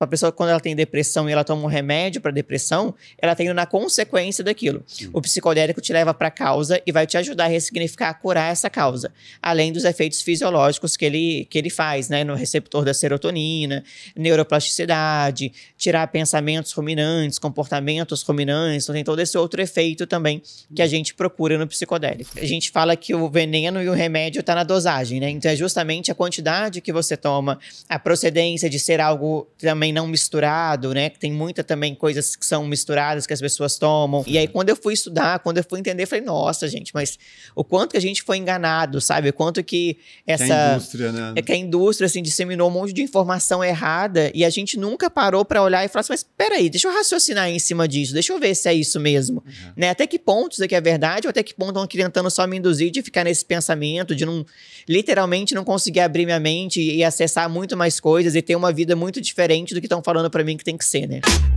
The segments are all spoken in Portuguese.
a pessoa, quando ela tem depressão e ela toma um remédio para depressão, ela tá indo na consequência daquilo. O psicodélico te leva para a causa e vai te ajudar a ressignificar, a curar essa causa. Além dos efeitos fisiológicos que ele faz, né? No receptor da serotonina, neuroplasticidade, tirar pensamentos ruminantes, comportamentos ruminantes. Então tem todo esse outro efeito também que a gente procura no psicodélico. A gente fala que o veneno e o remédio tá na dosagem, né? Então é justamente a quantidade que você toma, a procedência de ser algo também não misturado, né? Que tem muita também coisas que são misturadas que as pessoas tomam. E aí quando eu fui estudar, quando eu fui entender, eu falei, nossa, gente, mas o quanto que a gente foi enganado, sabe? O quanto que essa... Que a indústria, né? Que a indústria, assim, disseminou um monte de informação errada e a gente nunca parou pra olhar e falar assim, mas peraí, deixa eu raciocinar em cima disso, deixa eu ver se é isso mesmo. Né? Até que ponto isso aqui é verdade ou até que ponto estão tentando só me induzir de ficar nesse pensamento, de não, literalmente não conseguir abrir minha mente e acessar muito mais coisas e ter uma vida muito diferente do que estão falando pra mim que tem que ser, né?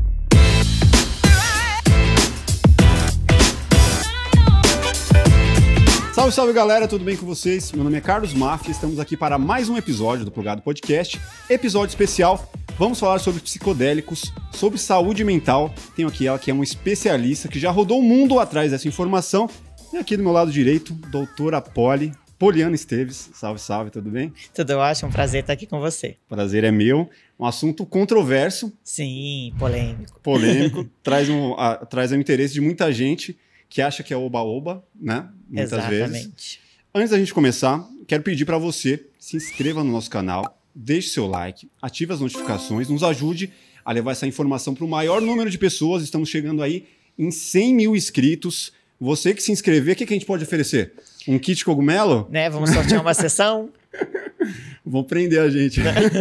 Salve, salve galera, tudo bem com vocês? Meu nome é Carlos Mafia, estamos aqui para mais um episódio do Plugado Podcast, episódio especial. Vamos falar sobre psicodélicos, sobre saúde mental. Tenho aqui ela que é uma especialista que já rodou o mundo atrás dessa informação. E aqui do meu lado direito, doutora Poliana Esteves. Salve, salve, tudo bem? Tudo ótimo, um prazer estar aqui com você. Prazer é meu. Um assunto controverso. Sim, polêmico. Polêmico, traz o interesse de muita gente que acha que é oba-oba, né? Muitas vezes. Antes da gente começar, quero pedir para você, se inscreva no nosso canal, deixe seu like, ative as notificações, nos ajude a levar essa informação para o maior número de pessoas. Estamos chegando aí em 100 mil inscritos. Você que se inscrever, o que a gente pode oferecer? Um kit cogumelo? Né? Vamos sortear uma sessão? Vão prender a gente.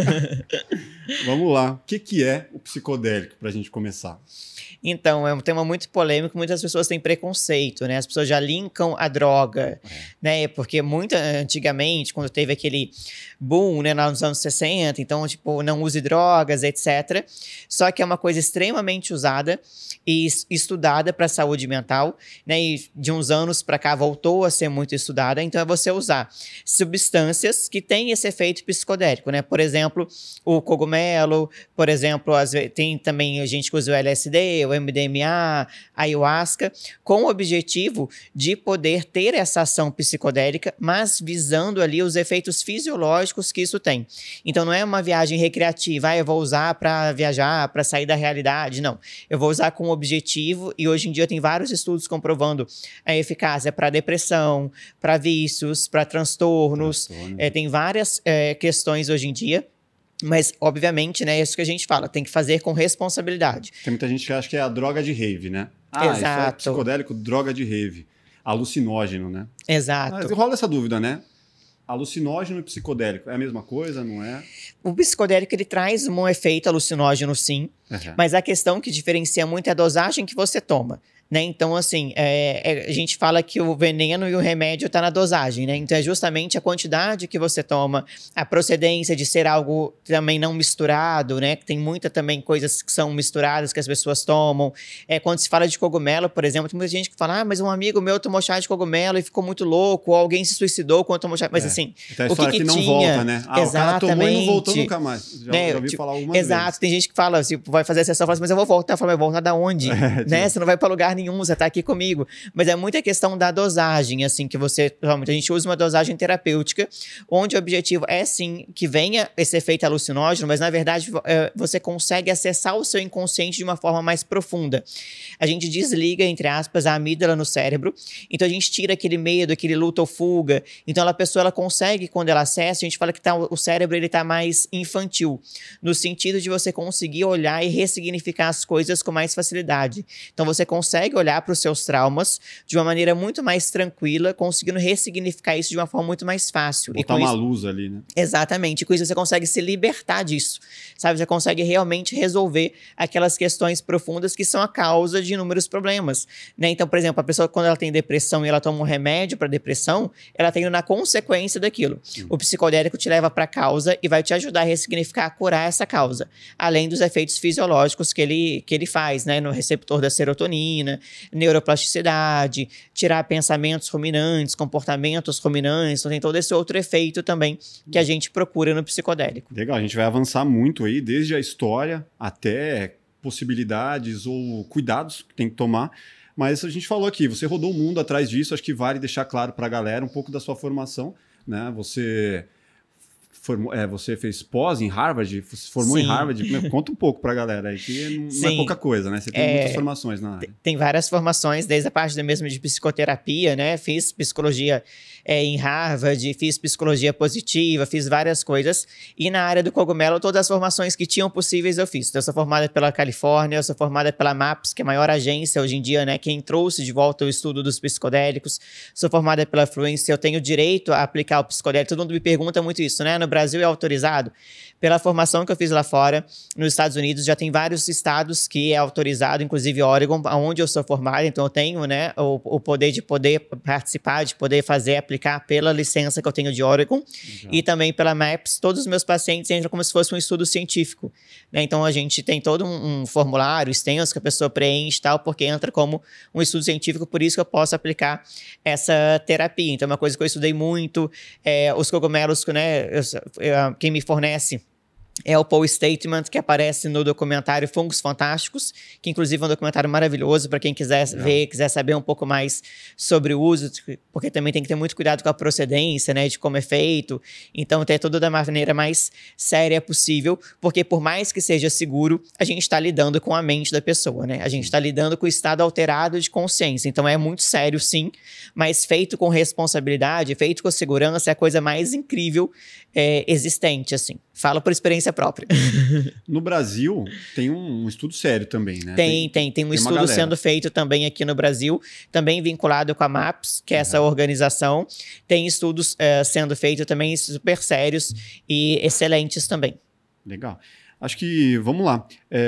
Vamos lá. O que é o psicodélico, para a gente começar? Então, é um tema muito polêmico, muitas pessoas têm preconceito, né? As pessoas já linkam a droga, né? Porque muito antigamente, quando teve aquele boom, né, nos anos 60, então, tipo, não use drogas, etc. Só que é uma coisa extremamente usada e estudada para a saúde mental, né? E de uns anos para cá voltou a ser muito estudada, então é você usar substâncias que têm esse efeito psicodélico, né? Por exemplo, o cogumelo, por exemplo, tem também a gente que usa o LSD, o MDMA, a ayahuasca, com o objetivo de poder ter essa ação psicodélica, mas visando ali os efeitos fisiológicos que isso tem. Então não é uma viagem recreativa, eu vou usar para viajar, para sair da realidade, não. Eu vou usar com objetivo e hoje em dia tem vários estudos comprovando a eficácia para depressão, para vícios, para transtornos, tem várias questões hoje em dia. Mas, obviamente, né, é isso que a gente fala, tem que fazer com responsabilidade. Tem muita gente que acha que é a droga de rave, né? Exato. Isso é psicodélico, droga de rave. Alucinógeno, né? Exato. Mas rola essa dúvida, né? Alucinógeno e psicodélico, é a mesma coisa, não é? O psicodélico, ele traz um efeito alucinógeno, sim. Mas a questão que diferencia muito é a dosagem que você toma. Né? Então, assim, a gente fala que o veneno e o remédio tá na dosagem, né? Então, é justamente a quantidade que você toma, a procedência de ser algo também não misturado, né? Que tem muita também coisas que são misturadas que as pessoas tomam. Quando se fala de cogumelo, por exemplo, tem muita gente que fala, mas um amigo meu tomou chá de cogumelo e ficou muito louco, ou alguém se suicidou quando tomou chá. Mas, assim, então, o que não tinha... volta, né? Exatamente. O cara tomou e não voltou nunca mais. Já ouvi falar algumas vezes. Exato. Tem gente que fala, assim, vai fazer a sessão e fala assim, mas eu vou voltar. Eu falo, mas voltar da onde? Né? Você não vai pra lugar nenhum, você tá aqui comigo. Mas é muita questão da dosagem, assim, que realmente a gente usa uma dosagem terapêutica, onde o objetivo é, sim, que venha esse efeito alucinógeno, mas, na verdade, você consegue acessar o seu inconsciente de uma forma mais profunda. A gente desliga, entre aspas, a amígdala no cérebro, então a gente tira aquele medo, aquele luta ou fuga. Então, a pessoa, ela consegue, quando ela acessa, a gente fala que o cérebro, ele tá mais infantil, no sentido de você conseguir olhar e ressignificar as coisas com mais facilidade. Então, você consegue olhar para os seus traumas de uma maneira muito mais tranquila, conseguindo ressignificar isso de uma forma muito mais fácil. Botar uma luz ali, né? Exatamente. E com isso você consegue se libertar disso, sabe? Você consegue realmente resolver aquelas questões profundas que são a causa de inúmeros problemas, né? Então, por exemplo, a pessoa, quando ela tem depressão e ela toma um remédio para depressão, ela tá indo na consequência daquilo. O psicodélico te leva para a causa e vai te ajudar a ressignificar, a curar essa causa. Além dos efeitos fisiológicos que ele faz, né? No receptor da serotonina, neuroplasticidade, tirar pensamentos ruminantes, comportamentos ruminantes. Então tem todo esse outro efeito também que a gente procura no psicodélico. Legal, a gente vai avançar muito aí, desde a história até possibilidades ou cuidados que tem que tomar. Mas a gente falou aqui, você rodou o mundo atrás disso, acho que vale deixar claro para a galera um pouco da sua formação, né? Você fez pós em Harvard, se formou em Harvard. Conta um pouco para a galera aí, que não é pouca coisa, né? Você tem muitas formações na área. Tem várias formações, desde a parte mesmo de psicoterapia, né? Fiz psicologia em Harvard, fiz psicologia positiva, fiz várias coisas. E na área do cogumelo, todas as formações que tinham possíveis eu fiz. Então, eu sou formada pela Califórnia, eu sou formada pela MAPS, que é a maior agência hoje em dia, né? Quem trouxe de volta o estudo dos psicodélicos. Sou formada pela Fluency, eu tenho direito a aplicar o psicodélico. Todo mundo me pergunta muito isso, né? No Brasil é autorizado? Pela formação que eu fiz lá fora, nos Estados Unidos, já tem vários estados que é autorizado, inclusive Oregon, onde eu sou formada, então eu tenho, né, o poder de poder participar, de poder fazer, aplicar pela licença que eu tenho de Oregon, e também pela MAPS. Todos os meus pacientes entram como se fosse um estudo científico, né? Então a gente tem todo um formulário extenso que a pessoa preenche e tal, porque entra como um estudo científico, por isso que eu posso aplicar essa terapia. Então é uma coisa que eu estudei muito, os cogumelos, né, quem me fornece é o Paul Statement, que aparece no documentário Fungos Fantásticos, que inclusive é um documentário maravilhoso para quem quiser ver, quiser saber um pouco mais sobre o uso, porque também tem que ter muito cuidado com a procedência, né, de como é feito. Então, ter tudo da maneira mais séria possível, porque por mais que seja seguro, a gente está lidando com a mente da pessoa, né? A gente está lidando com o estado alterado de consciência. Então, é muito sério, sim, mas feito com responsabilidade, feito com segurança, é a coisa mais incrível existente, assim. Falo por experiência própria. No Brasil, tem um estudo sério também, né? Tem um estudo sendo feito também aqui no Brasil, também vinculado com a MAPS, que é essa organização. Tem estudos sendo feitos também super sérios e excelentes também. Legal. Acho que, vamos lá.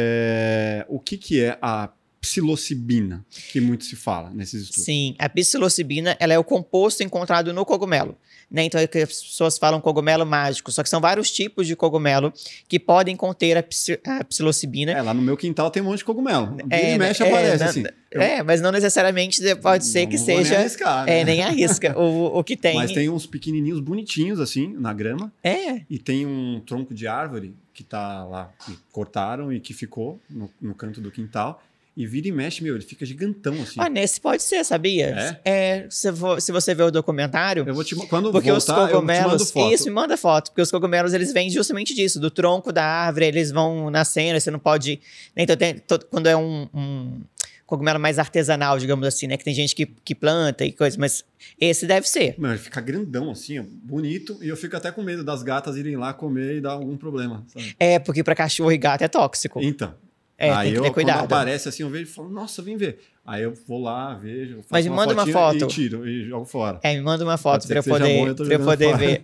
O que é a psilocibina, que muito se fala nesses estudos? Sim, a psilocibina, ela é o composto encontrado no cogumelo, né? Então, as pessoas falam cogumelo mágico, só que são vários tipos de cogumelo que podem conter a psilocibina. Lá no meu quintal tem um monte de cogumelo. Vira e mexe, aparece assim. Mas não necessariamente pode ser que seja... Nem arriscar, né? Nem arrisca. O que tem... Mas tem uns pequenininhos bonitinhos, assim, na grama. E tem um tronco de árvore que tá lá, que cortaram e que ficou no canto do quintal. E vira e mexe, ele fica gigantão, assim. Nesse pode ser, sabia? Se você ver o documentário... Eu vou quando porque voltar, os cogumelos, eu te mando foto. Isso, me manda foto. Porque os cogumelos, eles vêm justamente disso. Do tronco da árvore, eles vão nascendo, você não pode... Então, quando é um cogumelo mais artesanal, digamos assim, né? Que tem gente que planta e coisa, mas esse deve ser. Ele fica grandão, assim, ó, bonito. E eu fico até com medo das gatas irem lá comer e dar algum problema, sabe? Porque para cachorro e gato é tóxico. Então... Aí tem que ter cuidado. Quando aparece assim, eu vejo e falo, nossa, vem ver. Aí eu vou lá, vejo, faço Mas me manda uma foto. E tiro, e jogo fora. Me manda uma foto para eu poder ver.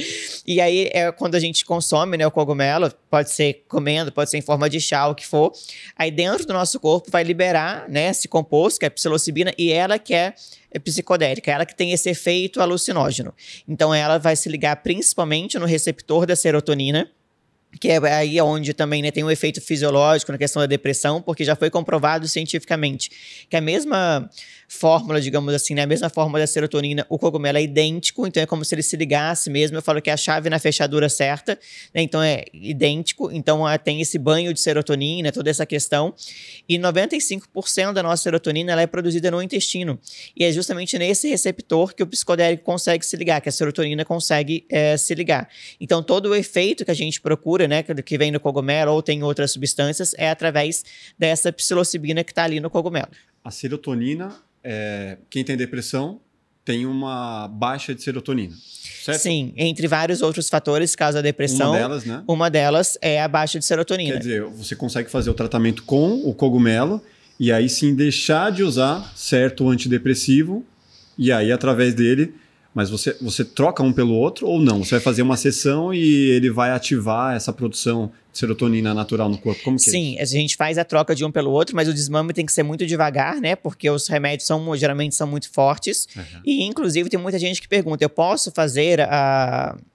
E aí, quando a gente consome, né, o cogumelo, pode ser comendo, pode ser em forma de chá, o que for. Aí dentro do nosso corpo vai liberar, né, esse composto, que é a psilocibina, e ela que é psicodélica, ela que tem esse efeito alucinógeno. Então ela vai se ligar principalmente no receptor da serotonina, que é aí onde também, né, tem um efeito fisiológico na questão da depressão, porque já foi comprovado cientificamente que a mesma fórmula, digamos assim, né, a mesma fórmula da serotonina, o cogumelo é idêntico, então é como se ele se ligasse mesmo. Eu falo que é a chave na fechadura certa, né, então é idêntico, então tem esse banho de serotonina, toda essa questão, e 95% da nossa serotonina ela é produzida no intestino, e é justamente nesse receptor que o psicodélico consegue se ligar, que a serotonina consegue se ligar. Então todo o efeito que a gente procura, né, que vem no cogumelo ou tem outras substâncias, é através dessa psilocibina que está ali no cogumelo. A serotonina, quem tem depressão tem uma baixa de serotonina, certo? Sim, entre vários outros fatores, caso a depressão. Uma delas, né? É a baixa de serotonina. Quer dizer, você consegue fazer o tratamento com o cogumelo e aí sim deixar de usar certo antidepressivo e aí através dele... Mas você troca um pelo outro ou não? Você vai fazer uma sessão e ele vai ativar essa produção de serotonina natural no corpo? Como que Sim, a gente faz a troca de um pelo outro, mas o desmame tem que ser muito devagar, né? Porque os remédios geralmente são muito fortes. E, inclusive, tem muita gente que pergunta, eu posso fazer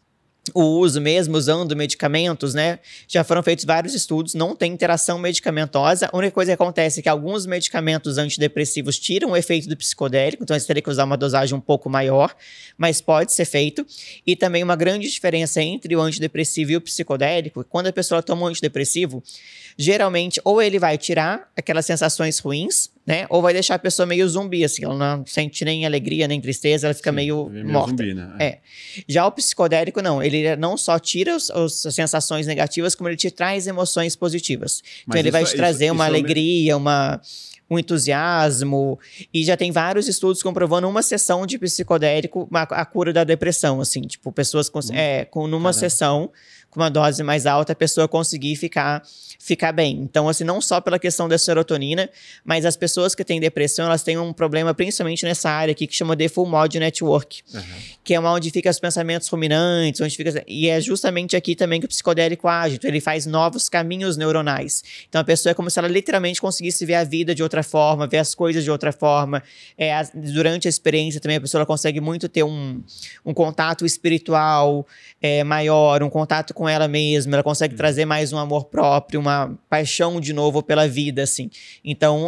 o uso mesmo, usando medicamentos, né? Já foram feitos vários estudos, não tem interação medicamentosa. A única coisa que acontece é que alguns medicamentos antidepressivos tiram o efeito do psicodélico, então você teria que usar uma dosagem um pouco maior, mas pode ser feito. E também uma grande diferença entre o antidepressivo e o psicodélico, quando a pessoa toma um antidepressivo, geralmente ou ele vai tirar aquelas sensações ruins, né? Ou vai deixar a pessoa meio zumbi, assim, ela não sente nem alegria, nem tristeza, ela fica meio morta. Zumbi, né? Já o psicodélico, não. Ele não só tira as sensações negativas, como ele te traz emoções positivas. Então, ele vai te trazer uma alegria, um entusiasmo, e já tem vários estudos comprovando uma sessão de psicodélico a cura da depressão, assim, tipo, pessoas numa sessão, com uma dose mais alta, a pessoa conseguir ficar bem. Então, assim, não só pela questão da serotonina, mas as pessoas que têm depressão, elas têm um problema principalmente nessa área aqui que chama de Full Mode Network, que é onde fica os pensamentos ruminantes, e é justamente aqui também que o psicodélico age. Então, ele faz novos caminhos neuronais. Então, a pessoa é como se ela literalmente conseguisse ver a vida de outra forma, ver as coisas de outra forma. Durante a experiência também, a pessoa consegue muito ter um contato espiritual maior, um contato com ela mesma, ela consegue trazer mais um amor próprio, uma paixão de novo pela vida, assim. Então,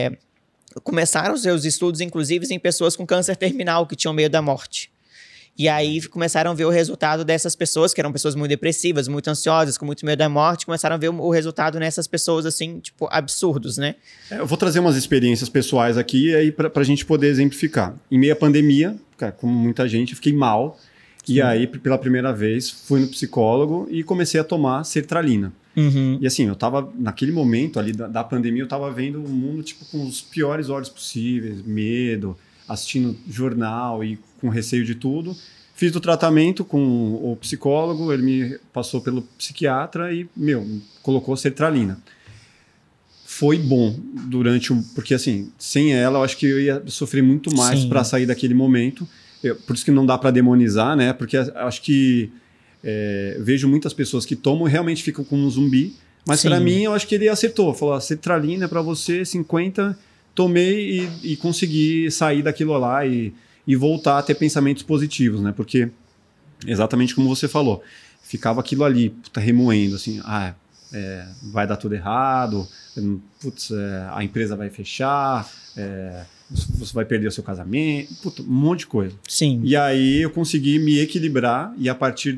começaram os seus estudos, inclusive, em pessoas com câncer terminal que tinham medo da morte. E aí começaram a ver o resultado dessas pessoas, que eram pessoas muito depressivas, muito ansiosas, com muito medo da morte, começaram a ver o resultado nessas pessoas, assim, tipo, absurdos, né? Eu vou trazer umas experiências pessoais aqui aí pra gente poder exemplificar. Em meio à pandemia, cara, como muita gente, eu fiquei mal. Sim. E aí, pela primeira vez, fui no psicólogo e comecei a tomar sertralina. E assim, eu tava, naquele momento ali da pandemia, eu tava vendo o mundo, tipo, com os piores olhos possíveis, medo, assistindo jornal e com receio de tudo. Fiz o tratamento com o psicólogo, ele me passou pelo psiquiatra e, colocou sertralina. Foi bom porque assim, sem ela, eu acho que eu ia sofrer muito mais para sair daquele momento. Por isso que não dá para demonizar, né? Porque acho que vejo muitas pessoas que tomam e realmente ficam como um zumbi. Mas para mim, eu acho que ele acertou. Falou, a sertralina é para você, 50, tomei e consegui sair daquilo lá e voltar a ter pensamentos positivos, né? Porque, exatamente como você falou, ficava aquilo ali, remoendo, assim, vai dar tudo errado, a empresa vai fechar, você vai perder o seu casamento, um monte de coisa. Sim. E aí eu consegui me equilibrar e a partir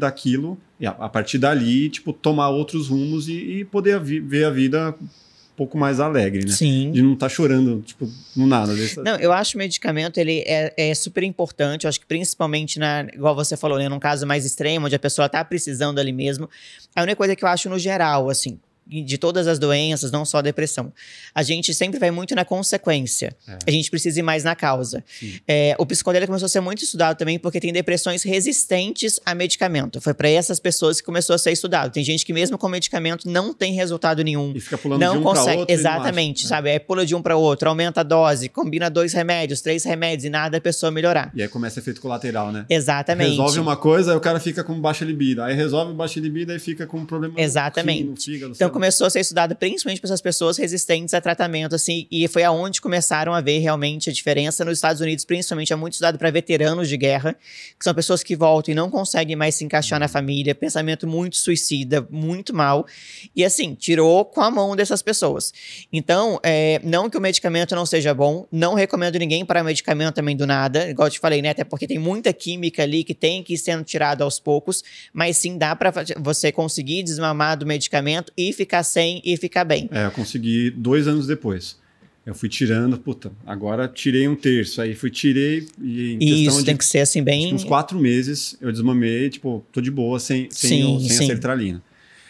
dali, tipo, tomar outros rumos e poder ver a vida um pouco mais alegre, né? Sim. De não estar chorando, tipo, no nada. Não, eu acho que o medicamento, ele é super importante, eu acho que principalmente, igual você falou, né, num caso mais extremo, onde a pessoa tá precisando ali mesmo. A única coisa que eu acho no geral, assim, de todas as doenças, não só a depressão, a gente sempre vai muito na consequência. A gente precisa ir mais na causa. O psicodélico começou a ser muito estudado também porque tem depressões resistentes a medicamento. Foi para essas pessoas que começou a ser estudado. Tem gente que mesmo com medicamento não tem resultado nenhum. E fica pulando de um para outro. Exatamente, sabe? Aí pula de um para outro, aumenta a dose, combina 2 remédios, 3 remédios e nada a pessoa melhorar. E aí começa efeito colateral, né? Exatamente. Resolve uma coisa, aí o cara fica com baixa libido. Aí resolve baixa libido, aí fica com um problema no fígado. Então começou a ser estudado principalmente para essas pessoas resistentes a tratamento, assim, e foi aonde começaram a ver realmente a diferença. Nos Estados Unidos, principalmente, é muito estudado para veteranos de guerra, que são pessoas que voltam e não conseguem mais se encaixar na família, pensamento muito suicida, muito mal, e assim, tirou com a mão dessas pessoas. Então, não que o medicamento não seja bom, não recomendo ninguém parar medicamento também do nada, igual eu te falei, né, até porque tem muita química ali que tem que ir sendo tirada aos poucos, mas sim dá para você conseguir desmamar do medicamento e ficar sem e ficar bem. Eu consegui 2 anos depois. Eu fui tirando, agora tirei 1/3, aí tirei e em questão isso, tem que ser assim bem... uns 4 meses eu desmamei, tipo, tô de boa sem a sertralina.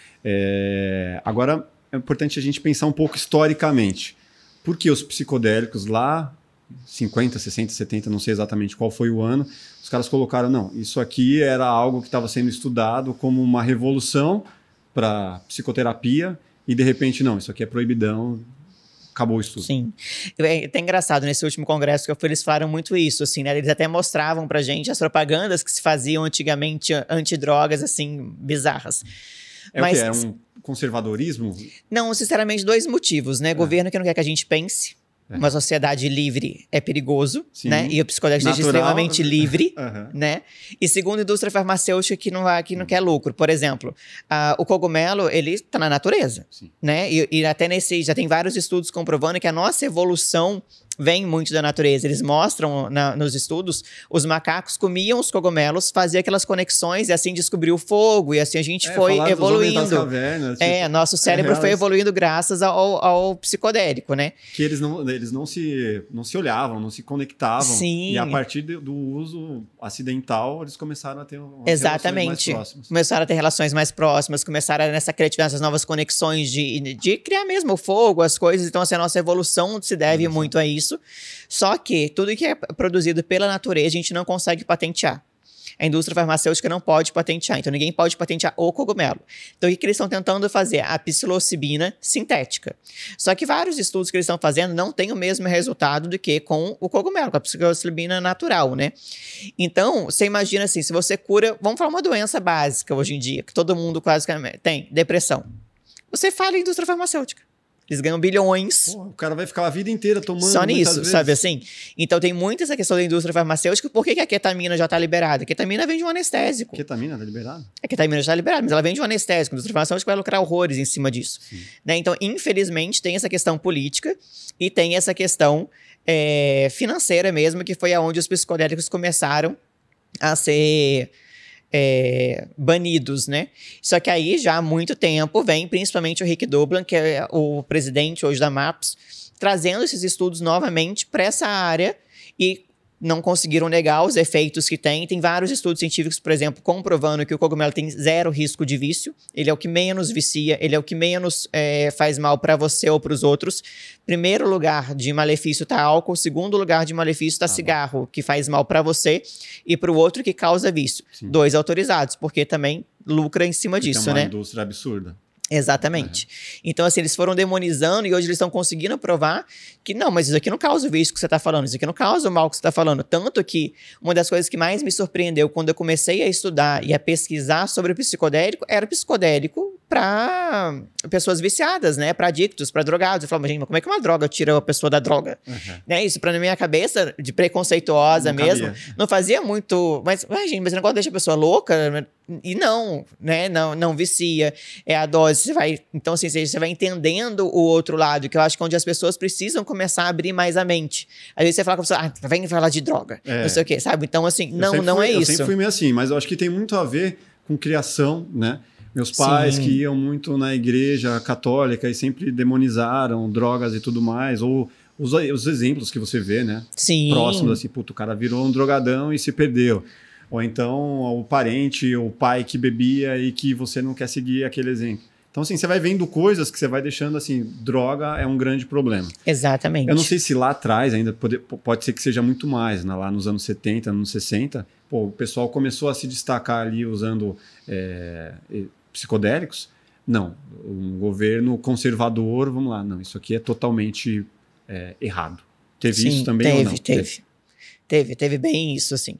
Agora é importante a gente pensar um pouco historicamente. Por que os psicodélicos lá, 50, 60, 70, não sei exatamente qual foi o ano, os caras colocaram, não, isso aqui era algo que estava sendo estudado como uma revolução para psicoterapia e de repente, não, isso aqui é proibidão, acabou o estudo. Sim. É até engraçado, nesse último congresso que eu fui, eles falaram muito isso, assim, né? Eles até mostravam pra gente as propagandas que se faziam antigamente antidrogas, assim, bizarras. Mas, o quê? É um conservadorismo? Não, sinceramente, 2 motivos, né? Governo que não quer que a gente pense, Uma sociedade livre é perigoso, né? E o psicodélico seja extremamente livre, né? E segundo, a indústria farmacêutica que não quer lucro. Por exemplo, o cogumelo, ele está na natureza, né? E até já tem vários estudos comprovando que a nossa evolução vem muito da natureza. Eles mostram nos estudos, os macacos comiam os cogumelos, faziam aquelas conexões e assim descobriu o fogo, e assim a gente foi evoluindo. Cavernas, nosso cérebro foi evoluindo graças ao psicodélico, né? Que eles não se olhavam, não se conectavam. Sim. E a partir do uso acidental, eles começaram a ter Exatamente. relações mais próximas. Começaram a ter relações mais próximas, começaram nessa criatividade, essas novas conexões de criar mesmo o fogo, as coisas. Então, assim, a nossa evolução se deve muito a isso. Só que tudo que é produzido pela natureza, a gente não consegue patentear. A indústria farmacêutica não pode patentear, então ninguém pode patentear o cogumelo. Então o que eles estão tentando fazer? A psilocibina sintética. Só que vários estudos que eles estão fazendo não têm o mesmo resultado do que com o cogumelo, com a psilocibina natural, né? Então, você imagina assim, se você cura, vamos falar uma doença básica hoje em dia, que todo mundo quase tem, depressão. Você fala em indústria farmacêutica. Eles ganham bilhões. Pô, o cara vai ficar a vida inteira tomando. Só nisso, sabe assim? Então tem muito essa questão da indústria farmacêutica. Por que a ketamina já está liberada? A ketamina vem de um anestésico. Ketamina está liberada? A ketamina já está liberada, mas ela vem de um anestésico. A indústria farmacêutica vai lucrar horrores em cima disso. Né? Então, infelizmente, tem essa questão política e tem essa questão financeira mesmo, que foi aonde os psicodélicos começaram a ser banidos, né? Só que aí, já há muito tempo, vem principalmente o Rick Doblin, que é o presidente hoje da MAPS, trazendo esses estudos novamente para essa área e não conseguiram negar os efeitos que tem. Tem vários estudos científicos, por exemplo, comprovando que o cogumelo tem zero risco de vício. Ele é o que menos vicia, ele é o que menos faz mal para você ou para os outros. Primeiro lugar de malefício está álcool, segundo lugar de malefício está cigarro, que faz mal para você e para o outro que causa vício. Sim. 2 autorizados, porque também lucra em cima disso, né? É uma indústria absurda. Exatamente. Então, assim, eles foram demonizando e hoje eles estão conseguindo provar que não, mas isso aqui não causa o vício que você está falando, isso aqui não causa o mal que você está falando. Tanto que uma das coisas que mais me surpreendeu quando eu comecei a estudar e a pesquisar sobre o psicodélico era o psicodélico para pessoas viciadas, né? Para adictos, para drogados. Eu falava, gente, mas como é que uma droga tira a pessoa da droga? Né? Isso, na minha cabeça, de preconceituosa mesmo, não fazia muito. Mas, gente, mas o negócio deixa a pessoa louca. E não, né? Não vicia. É a dose. Você vai, então, assim, você vai entendendo o outro lado, que eu acho que é onde as pessoas precisam começar a abrir mais a mente. Às vezes você fala com a pessoa, vem falar de droga, não sei o quê, sabe? Então, assim, não é isso. Eu sempre fui meio assim, mas eu acho que tem muito a ver com criação, né? Meus pais que iam muito na igreja católica e sempre demonizaram drogas e tudo mais, ou os exemplos que você vê, né? Sim. Próximos, assim, puto, o cara virou um drogadão e se perdeu. Ou então o parente, o pai que bebia e que você não quer seguir aquele exemplo. Então, assim, você vai vendo coisas que você vai deixando, assim, droga é um grande problema. Exatamente. Eu não sei se lá atrás ainda pode ser que seja muito mais, né? Lá nos anos 70, anos 60, o pessoal começou a se destacar ali usando psicodélicos. Não, um governo conservador, vamos lá, não, isso aqui é totalmente errado. Teve isso também ou não? Teve bem isso, assim.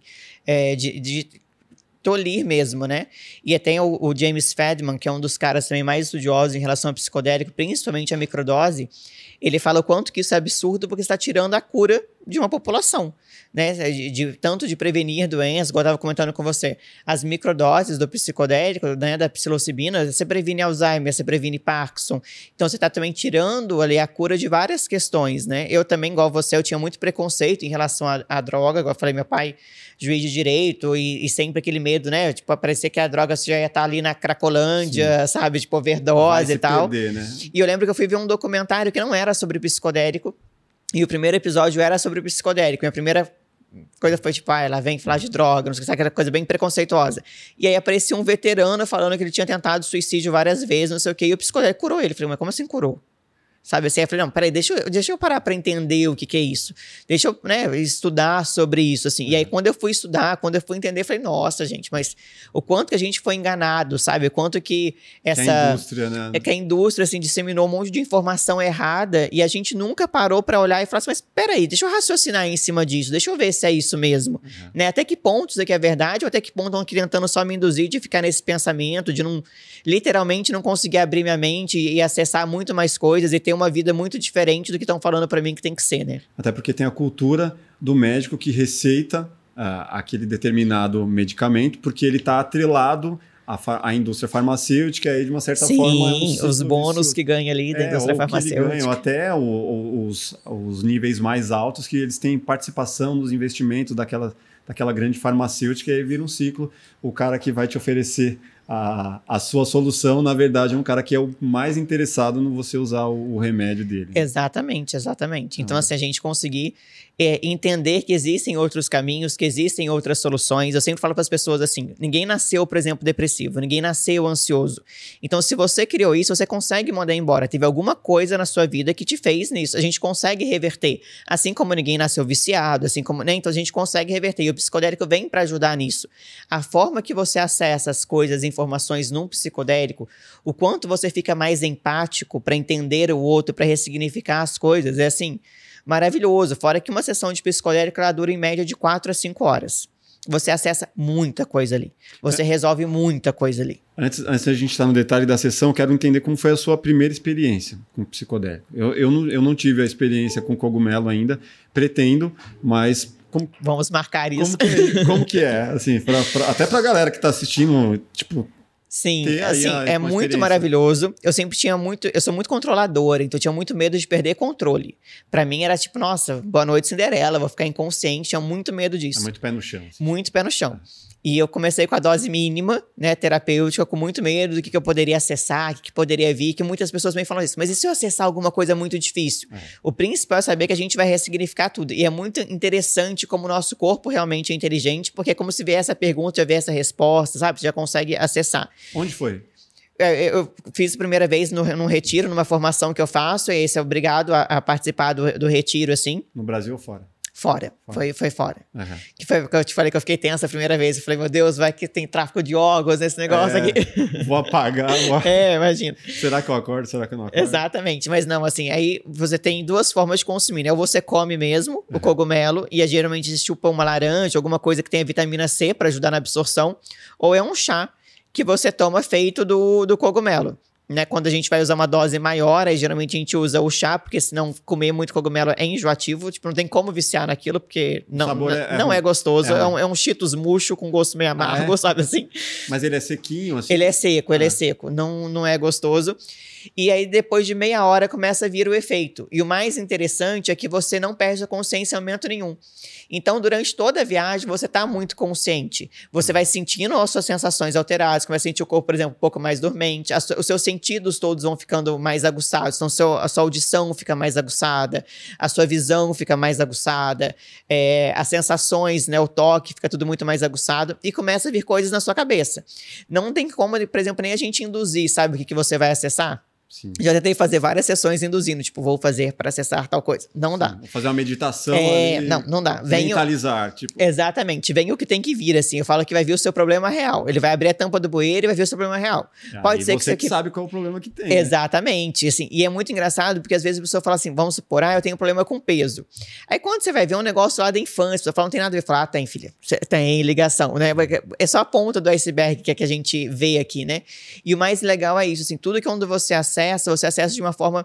De tolir mesmo, né? E tem o James Fadiman, que é um dos caras também mais estudiosos em relação ao psicodélico, principalmente a microdose. Ele fala o quanto que isso é absurdo porque está tirando a cura de uma população, né? Tanto de prevenir doenças, igual eu estava comentando com você. As microdoses do psicodélico, né, da psilocibina, você previne Alzheimer, você previne Parkinson. Então você está também tirando ali a cura de várias questões, né? Eu também, igual você, eu tinha muito preconceito em relação à droga, igual eu falei, meu pai, juiz de direito, e sempre aquele medo, né? Tipo, parecia que a droga já ia estar ali na Cracolândia, sabe? Tipo, overdose e tal. Perder, né? E eu lembro que eu fui ver um documentário que não era sobre psicodélico, e o primeiro episódio era sobre o psicodélico. E a primeira coisa foi tipo, ela vem falar de droga, não sei o que, aquela coisa bem preconceituosa. E aí aparecia um veterano falando que ele tinha tentado suicídio várias vezes, não sei o que, e o psicodélico curou ele. Eu falei, mas como assim curou? Sabe assim? Eu falei, não, peraí, deixa eu parar para entender o que é isso. Deixa eu, né, estudar sobre isso, assim. E aí, quando eu fui estudar, quando eu fui entender, eu falei, nossa, gente, mas o quanto que a gente foi enganado, sabe? O quanto que essa... Que a indústria, né? Que a indústria, assim, disseminou um monte de informação errada e a gente nunca parou para olhar e falar assim, mas peraí, deixa eu raciocinar em cima disso, deixa eu ver se é isso mesmo. Né? Até que ponto isso aqui é verdade ou até que ponto estão tentando só me induzir de ficar nesse pensamento, de não, literalmente não conseguir abrir minha mente e acessar muito mais coisas e ter ter uma vida muito diferente do que estão falando para mim que tem que ser, né? Até porque tem a cultura do médico que receita aquele determinado medicamento, porque ele está atrelado à indústria farmacêutica e, de uma certa forma... Sim, os bônus que ganha ali da indústria farmacêutica. Que ele ganha, até os níveis mais altos que eles têm participação nos investimentos daquela grande farmacêutica, e aí vira um ciclo. O cara que vai te oferecer a sua solução, na verdade, é um cara que é o mais interessado no você usar o remédio dele. Exatamente, exatamente. Então, assim, a gente conseguir entender que existem outros caminhos, que existem outras soluções. Eu sempre falo para as pessoas assim, ninguém nasceu, por exemplo, depressivo, ninguém nasceu ansioso. Então, se você criou isso, você consegue mandar embora. Teve alguma coisa na sua vida que te fez nisso. A gente consegue reverter. Assim como ninguém nasceu viciado, assim como... né? Então, a gente consegue reverter. E o psicodélico vem para ajudar nisso. A forma que você acessa as coisas, informações num psicodélico, o quanto você fica mais empático para entender o outro, para ressignificar as coisas, é assim... maravilhoso, fora que uma sessão de psicodélico ela dura em média de 4 a 5 horas. Você acessa muita coisa ali. Você resolve muita coisa ali. Antes da gente estar no detalhe da sessão, eu quero entender como foi a sua primeira experiência com psicodélico. Eu não tive a experiência com cogumelo ainda, pretendo, mas... Vamos marcar isso. Como que é? Assim, até pra galera que tá assistindo, tipo... Sim, assim, é muito maravilhoso. Eu sempre tinha eu sou muito controladora, então eu tinha muito medo de perder controle. Pra mim era tipo, nossa, boa noite Cinderela, vou ficar inconsciente, tinha muito medo disso. É muito pé no chão. Assim. Muito pé no chão. E eu comecei com a dose mínima, né, terapêutica, com muito medo do que eu poderia acessar, o que poderia vir, que muitas pessoas me falam isso. Mas e se eu acessar alguma coisa muito difícil? O principal é saber que a gente vai ressignificar tudo. E é muito interessante como o nosso corpo realmente é inteligente, porque é como se viesse a pergunta, já viesse a resposta, sabe? Você já consegue acessar. Onde foi? Eu fiz a primeira vez num retiro, numa formação que eu faço, e esse é obrigado a participar do retiro, assim. No Brasil ou fora? Fora. Foi fora. Uhum. Que foi que eu te falei que eu fiquei tensa a primeira vez. Eu falei, meu Deus, vai que tem tráfico de órgãos nesse negócio aqui. Vou apagar. Imagina. Será que eu acordo? Será que eu não acordo? Exatamente. Mas não, assim, aí você tem duas formas de consumir, né? Ou você come mesmo o cogumelo, e geralmente se chupa uma laranja, alguma coisa que tenha vitamina C para ajudar na absorção, ou é um chá que você toma feito do cogumelo. Né, quando a gente vai usar uma dose maior, aí geralmente a gente usa o chá, porque senão comer muito cogumelo é enjoativo, tipo, não tem como viciar naquilo, porque não é gostoso, é um Cheetos murcho com gosto meio amargo, sabe assim? Mas ele é sequinho, assim? Ele é seco, não é gostoso. E aí depois de meia hora começa a vir o efeito. E o mais interessante é que você não perde a consciência em momento nenhum. Então, durante toda a viagem, você está muito consciente. Você vai sentindo as suas sensações alteradas, começa a sentir o corpo, por exemplo, um pouco mais dormente. Os seus sentidos todos vão ficando mais aguçados. Então, a sua audição fica mais aguçada, a sua visão fica mais aguçada, as sensações, né, o toque fica tudo muito mais aguçado e começa a vir coisas na sua cabeça. Não tem como, por exemplo, nem a gente induzir, sabe o que você vai acessar? Sim. Já tentei fazer várias sessões induzindo, tipo, vou fazer para acessar tal coisa. Não dá. Vou fazer uma meditação ali. Não dá. Mentalizar, tipo. Exatamente. Vem o que tem que vir, assim. Eu falo que vai vir o seu problema real. Ele vai abrir a tampa do bueiro e vai vir o seu problema real. Pode ser que você sabe qual é o problema que tem. Exatamente. Né? Assim, e é muito engraçado, porque às vezes a pessoa fala assim, vamos supor, eu tenho um problema com peso. Aí quando você vai ver um negócio lá da infância, a pessoa fala, não tem nada a ver. Fala, tem, filha. Tem ligação, né? É só a ponta do iceberg que a gente vê aqui, né? E o mais legal é isso, assim, tudo que quando você acessa de uma forma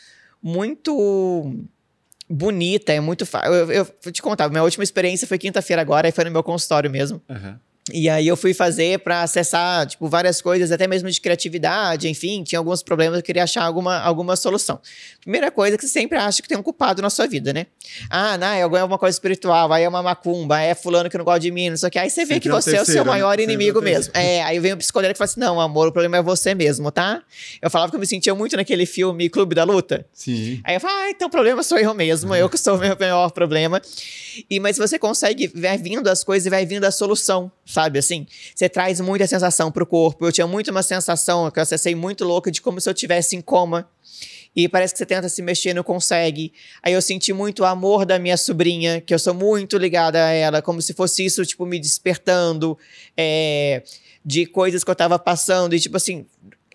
muito bonita, é muito fácil. Eu vou te contar, minha última experiência foi quinta-feira agora, aí foi no meu consultório mesmo. E aí eu fui fazer para acessar, tipo, várias coisas, até mesmo de criatividade, enfim, tinha alguns problemas, eu queria achar alguma solução. Primeira coisa que você sempre acha que tem um culpado na sua vida, né? Não, é alguma coisa espiritual, aí é uma macumba, é fulano que não gosta de mim, não sei o que. Aí você vê que você é o seu maior inimigo mesmo. Aí vem o psicólogo e fala assim, não, amor, o problema é você mesmo, tá? Eu falava que eu me sentia muito naquele filme Clube da Luta. Sim. Aí eu falo, então o problema sou eu mesmo, eu que sou o meu maior problema. Mas você consegue, vai vindo as coisas e vai vindo a solução, sabe, assim? Você traz muita sensação pro corpo. Eu tinha muito uma sensação que eu acessei muito louca de como se eu estivesse em coma. E parece que você tenta se mexer e não consegue. Aí eu senti muito o amor da minha sobrinha, que eu sou muito ligada a ela, como se fosse isso, tipo, me despertando de coisas que eu tava passando. E tipo assim,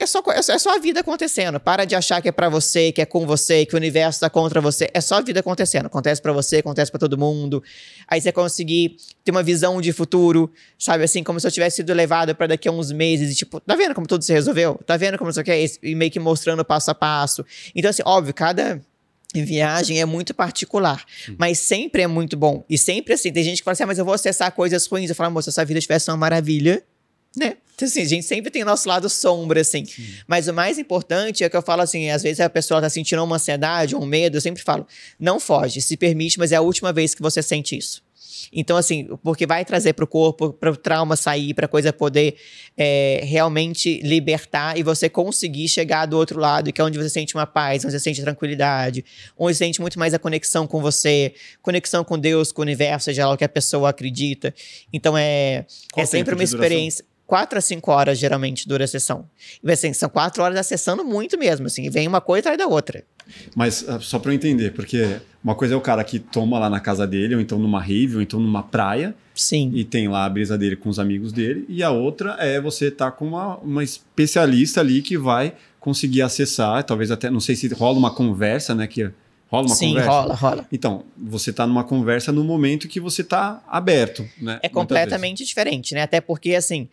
é só a vida acontecendo. Para de achar que é pra você, que é com você, que o universo tá contra você. É só a vida acontecendo. Acontece pra você, acontece pra todo mundo. Aí você conseguir ter uma visão de futuro, sabe? Assim, como se eu tivesse sido levado pra daqui a uns meses. E tipo, tá vendo como tudo se resolveu? Tá vendo como isso aqui é? E meio que mostrando passo a passo. Então, assim, óbvio, cada viagem é muito particular, mas sempre é muito bom. E sempre assim, tem gente que fala assim, mas eu vou acessar coisas ruins. Eu falo, moça, se a vida tivesse uma maravilha, né? Então, assim, a gente sempre tem nosso lado sombra, assim. Sim. Mas o mais importante é que eu falo assim, às vezes a pessoa tá sentindo uma ansiedade, um medo, eu sempre falo, não foge, se permite, mas é a última vez que você sente isso. Então, assim, porque vai trazer pro corpo, para o trauma sair, pra coisa poder realmente libertar e você conseguir chegar do outro lado, que é onde você sente uma paz, onde você sente tranquilidade, onde você sente muito mais a conexão com você, conexão com Deus, com o universo, seja lá o que a pessoa acredita. Então, é sempre uma experiência. 4 a 5 horas, geralmente, dura a sessão. E, assim, são 4 horas acessando muito mesmo, assim, vem uma coisa atrás da outra. Mas, só pra eu entender, porque uma coisa é o cara que toma lá na casa dele, ou então numa rave, ou então numa praia. Sim. E tem lá a brisa dele com os amigos dele. E a outra é você estar com uma especialista ali que vai conseguir acessar, talvez até, não sei se rola uma conversa, né, que... Rola uma conversa? Sim, rola. Então, você está numa conversa no momento que você está aberto, né? É completamente diferente, né? Até porque, assim,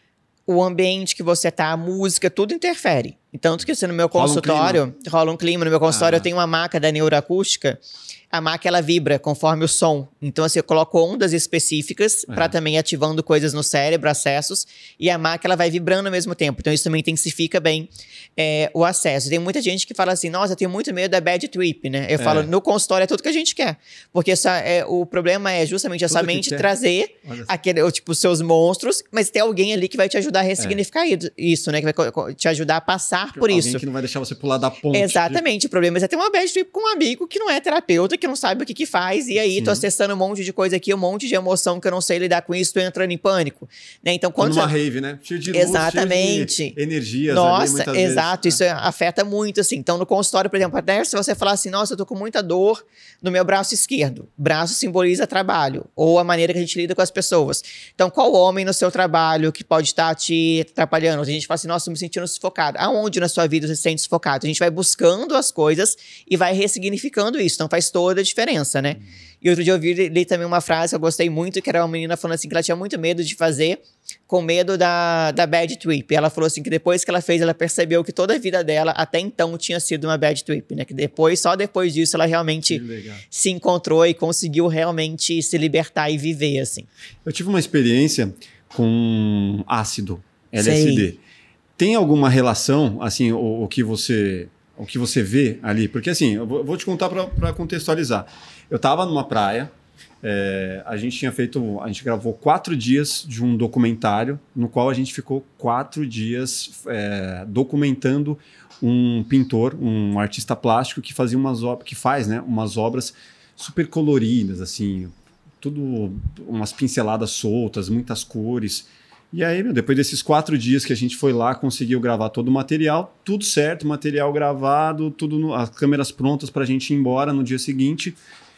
o ambiente que você tá, a música, tudo interfere. Então, tanto que assim, no meu consultório, rola um clima. No meu consultório eu tenho uma maca da neuroacústica. A maca, ela vibra conforme o som. Então, assim, eu coloco ondas específicas para também ativando coisas no cérebro, acessos. E a maca, ela vai vibrando ao mesmo tempo. Então, isso também intensifica bem o acesso. Tem muita gente que fala assim, nossa, eu tenho muito medo da bad trip, né? Eu falo, no consultório é tudo que a gente quer. Porque o problema é justamente essa mente trazer tipo, seus monstros, mas tem alguém ali que vai te ajudar a ressignificar isso, né? Que vai te ajudar a passar por isso. Alguém que não vai deixar você pular da ponte. Exatamente. O problema é você ter uma bad trip com um amigo que não é terapeuta, que não sabe o que faz, e aí tô acessando um monte de coisa aqui, um monte de emoção que eu não sei lidar com isso, tô entrando em pânico, né? Então, quando numa rave, né? Cheio de luz, exatamente. Cheio de energias. Nossa, ali, exato, isso afeta muito, assim. Então, no consultório, por exemplo, até se você falar assim, nossa, eu tô com muita dor no meu braço esquerdo. Braço simboliza trabalho, ou a maneira que a gente lida com as pessoas. Então, qual homem no seu trabalho que pode estar te atrapalhando? A gente fala assim, nossa, tô me sentindo sufocado. Aonde na sua vida você se sente sufocado? A gente vai buscando as coisas e vai ressignificando isso. Então, faz toda a diferença, né? E outro dia eu li também uma frase que eu gostei muito, que era uma menina falando assim, que ela tinha muito medo de fazer, com medo da bad trip. Ela falou assim, que depois que ela fez, ela percebeu que toda a vida dela, até então, tinha sido uma bad trip, né? Que só depois disso, ela realmente se encontrou e conseguiu realmente se libertar e viver, assim. Eu tive uma experiência com ácido, LSD. Sei. Tem alguma relação, assim, o que você vê ali? Porque, assim, eu vou te contar para contextualizar. Eu estava numa praia, a gente gravou 4 dias de um documentário, no qual a gente ficou 4 dias documentando um pintor, um artista plástico que fazia umas obras super coloridas, assim, tudo umas pinceladas soltas, muitas cores. E aí, depois desses 4 dias que a gente foi lá, conseguiu gravar todo o material, tudo certo, material gravado, as câmeras prontas para a gente ir embora no dia seguinte.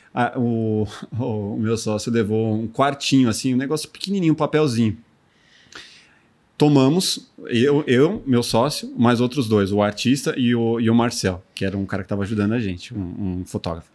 O meu sócio levou um quartinho, assim, um negócio pequenininho, um papelzinho. Tomamos, eu, meu sócio, mais outros 2, o artista e o Marcel, que era um cara que estava ajudando a gente, um fotógrafo.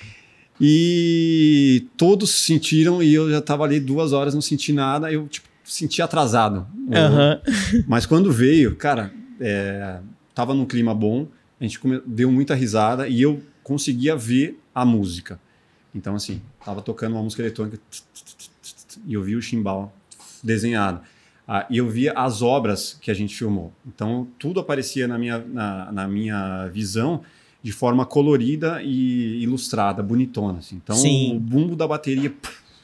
E todos sentiram, e eu já estava ali 2 horas, não senti nada, eu, tipo, senti atrasado. Mas quando veio, cara, tava num clima bom, a gente deu muita risada e eu conseguia ver a música. Então, assim, tava tocando uma música eletrônica e eu vi o chimbal desenhado. E eu via as obras que a gente filmou. Então, tudo aparecia na minha visão de forma colorida e ilustrada, bonitona. Assim. Então, o bumbo da bateria,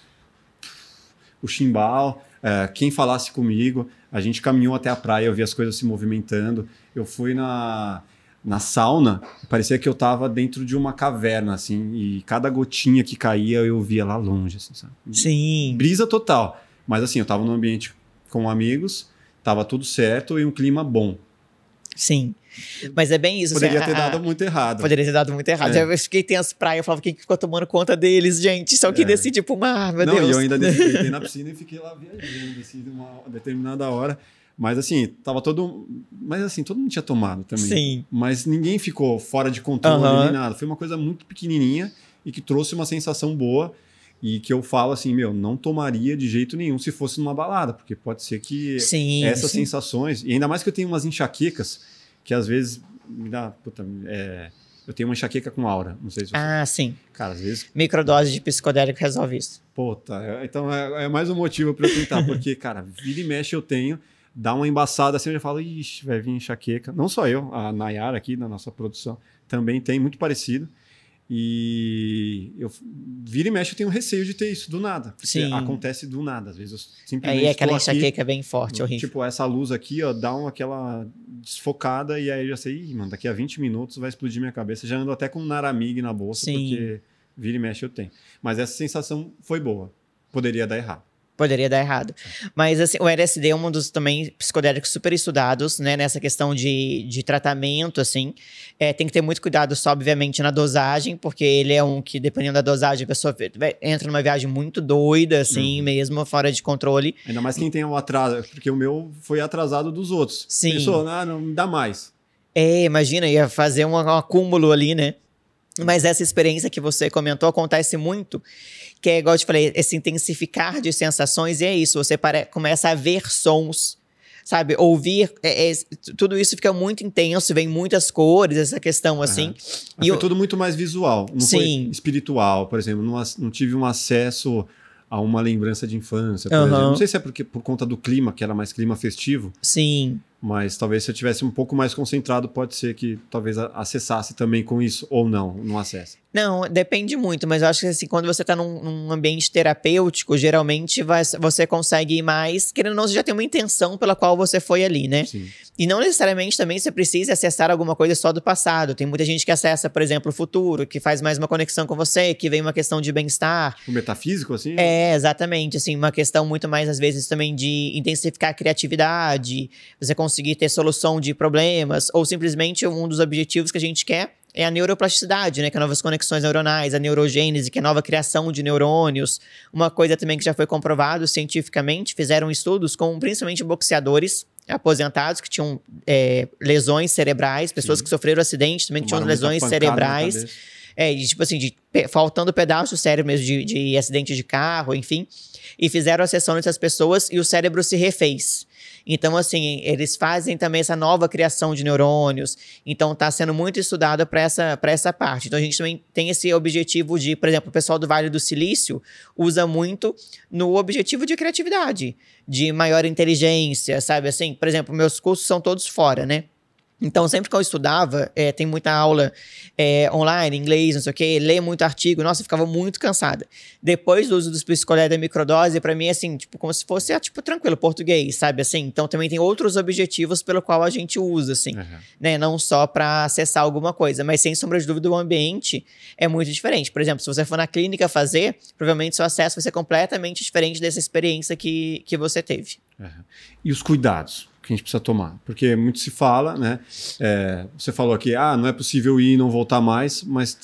o chimbal... quem falasse comigo, a gente caminhou até a praia, eu vi as coisas se movimentando, eu fui na sauna, parecia que eu estava dentro de uma caverna, assim, e cada gotinha que caía eu via lá longe, assim, sabe? Sim. Brisa total, mas assim, eu estava num ambiente com amigos, estava tudo certo e um clima bom. Sim. Mas é bem isso. Poderia ter dado muito errado. Poderia ter dado muito errado. Eu fiquei tenso praia, eu falava, quem ficou tomando conta deles, gente? Só que desci pro mar, meu Deus. E eu ainda deitei na piscina e fiquei lá viajando, assim, de uma determinada hora. Mas assim, tava todo... Mas assim, todo mundo tinha tomado também. Sim. Mas ninguém ficou fora de controle nem nada. Foi uma coisa muito pequenininha e que trouxe uma sensação boa. E que eu falo assim, meu, não tomaria de jeito nenhum se fosse numa balada. Porque pode ser que essas sensações... E ainda mais que eu tenho umas enxaquecas que às vezes me dá... Puta, eu tenho uma enxaqueca com aura. Não sei se você... sim. Cara, às vezes... Microdose de psicodélico resolve isso. Puta, então é mais um motivo para eu tentar. Porque, cara, vira e mexe eu tenho... Dá uma embaçada assim, eu já falo, ixi, vai vir enxaqueca. Não só eu, a Nayara aqui na nossa produção também tem, muito parecido. E eu vira e mexe, eu tenho receio de ter isso do nada. Porque acontece do nada. Às vezes eu simplesmente. Aí aquela enxaqueca é bem forte, horrível. Tipo, essa luz aqui, ó, dá aquela desfocada, e aí eu já sei, mano, daqui a 20 minutos vai explodir minha cabeça. Já ando até com um Naramig na bolsa, porque vira e mexe eu tenho. Mas essa sensação foi boa. Poderia dar errado. Poderia dar errado. Mas assim, o LSD é um dos também psicodélicos super estudados, né? Nessa questão de tratamento, assim. Tem que ter muito cuidado só, obviamente, na dosagem, porque ele é um que, dependendo da dosagem, a pessoa entra numa viagem muito doida, assim, mesmo, fora de controle. Ainda mais quem tem um atraso, porque o meu foi atrasado dos outros. Sim. Pensou, não dá mais. Imagina, ia fazer um acúmulo ali, né? Mas essa experiência que você comentou acontece muito, que é, igual eu te falei, esse intensificar de sensações, e é isso, você começa a ver sons, sabe? Ouvir, tudo isso fica muito intenso, vem muitas cores, essa questão, assim. Mas foi tudo muito mais visual, não foi espiritual, por exemplo, não tive um acesso a uma lembrança de infância, por exemplo. Não sei se é por conta do clima, que era mais clima festivo. Sim. Mas talvez se eu tivesse um pouco mais concentrado, pode ser que talvez acessasse também com isso, ou não acessa. Não, depende muito, mas eu acho que assim, quando você está num ambiente terapêutico, geralmente você consegue ir mais, querendo ou não, você já tem uma intenção pela qual você foi ali, né? Sim. E não necessariamente também você precisa acessar alguma coisa só do passado. Tem muita gente que acessa, por exemplo, o futuro, que faz mais uma conexão com você, que vem uma questão de bem-estar. O metafísico, assim? Exatamente. Assim, uma questão muito mais, às vezes, também de intensificar a criatividade, você conseguir ter solução de problemas, ou simplesmente um dos objetivos que a gente quer é a neuroplasticidade, né? Que é novas conexões neuronais, a neurogênese, que é nova criação de neurônios. Uma coisa também que já foi comprovado cientificamente, fizeram estudos com principalmente boxeadores aposentados que tinham lesões cerebrais, pessoas que sofreram acidente também que tinham lesões cerebrais. Tipo assim, faltando pedaço do cérebro mesmo, de acidente de carro, enfim. E fizeram a sessão dessas pessoas e o cérebro se refez. Então, assim, eles fazem também essa nova criação de neurônios. Então, está sendo muito estudado para essa parte. Então, a gente também tem esse objetivo de, por exemplo, o pessoal do Vale do Silício usa muito no objetivo de criatividade, de maior inteligência, sabe? Assim, por exemplo, meus cursos são todos fora, né? Então, sempre que eu estudava, tem muita aula online, inglês, não sei o quê, ler muito artigo, nossa, eu ficava muito cansada. Depois do uso dos psicodélicos da microdose, pra mim, assim, tipo, como se fosse, tranquilo, português, sabe, assim. Então, também tem outros objetivos pelo qual a gente usa, assim, né, não só pra acessar alguma coisa, mas sem sombra de dúvida o ambiente é muito diferente. Por exemplo, se você for na clínica fazer, provavelmente seu acesso vai ser completamente diferente dessa experiência que você teve. E os cuidados que a gente precisa tomar? Porque muito se fala, né? Você falou aqui, não é possível ir e não voltar mais, mas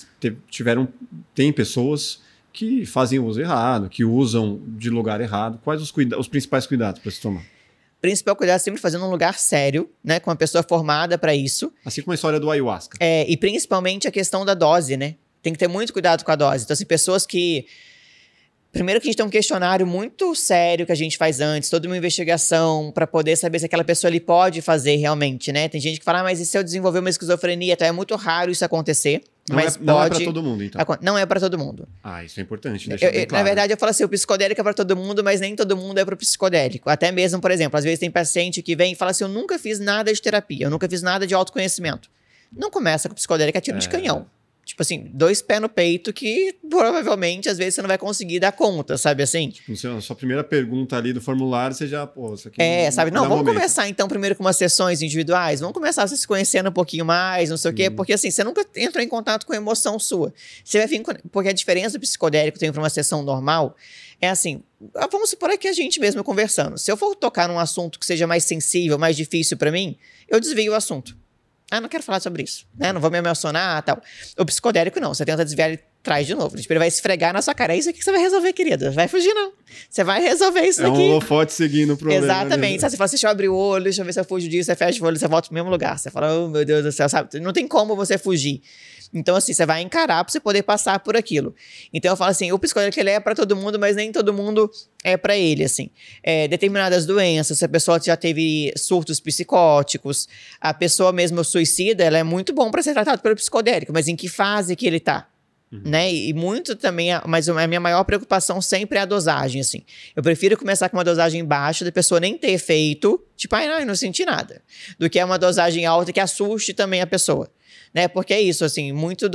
tem pessoas que fazem uso errado, que usam de lugar errado. Quais os principais cuidados para se tomar? Principal cuidado é sempre fazer num lugar sério, né? Com uma pessoa formada para isso. Assim como a história do ayahuasca. E principalmente a questão da dose, né? Tem que ter muito cuidado com a dose. Então, assim, pessoas que... Primeiro que a gente tem um questionário muito sério que a gente faz antes, toda uma investigação para poder saber se aquela pessoa ali pode fazer realmente, né? Tem gente que fala, mas e se eu desenvolver uma esquizofrenia? Então é muito raro isso acontecer. Mas não é para todo mundo, então. Não é para todo mundo. Isso é importante deixar bem claro. Na verdade, eu falo assim, o psicodélico é para todo mundo, mas nem todo mundo é para o psicodélico. Até mesmo, por exemplo, às vezes tem paciente que vem e fala assim, eu nunca fiz nada de terapia, eu nunca fiz nada de autoconhecimento. Não começa com psicodélico a tiro de canhão. Tipo assim, 2 pés no peito que provavelmente, às vezes, você não vai conseguir dar conta, sabe assim? Tipo, sua primeira pergunta ali do formulário, você já, isso aqui sabe? Não, vamos começar então primeiro com umas sessões individuais, vamos começar você se conhecendo um pouquinho mais, não sei o quê, porque assim, você nunca entrou em contato com a emoção sua. Você vai vir, porque a diferença do psicodélico tem para uma sessão normal é assim, vamos supor aqui a gente mesmo conversando. Se eu for tocar num assunto que seja mais sensível, mais difícil para mim, eu desvio o assunto. Não quero falar sobre isso, né? Não vou me emocionar e tal. O psicodélico não, você tenta desviar ele traz de novo. Tipo, ele vai esfregar na sua cara. É isso aqui que você vai resolver, querida. Vai fugir, não. Você vai resolver isso daqui. É um holofote seguindo o problema. Exatamente. Sabe? Você fala, deixa eu abrir o olho, deixa eu ver se eu fujo disso. Você fecha o olho, você volta pro mesmo lugar. Você fala, oh, meu Deus do céu, sabe? Não tem como você fugir. Então, assim, você vai encarar pra você poder passar por aquilo. Então, eu falo assim, o psicodélico, ele é pra todo mundo, mas nem todo mundo é pra ele, assim. Determinadas doenças, se a pessoa já teve surtos psicóticos, a pessoa mesmo suicida, ela é muito bom pra ser tratada pelo psicodélico, mas em que fase que ele tá? Né? E muito também, mas a minha maior preocupação sempre é a dosagem, assim. Eu prefiro começar com uma dosagem baixa, da pessoa nem ter efeito, tipo, ai, não senti nada, do que uma dosagem alta que assuste também a pessoa, né? Porque é isso, assim, muito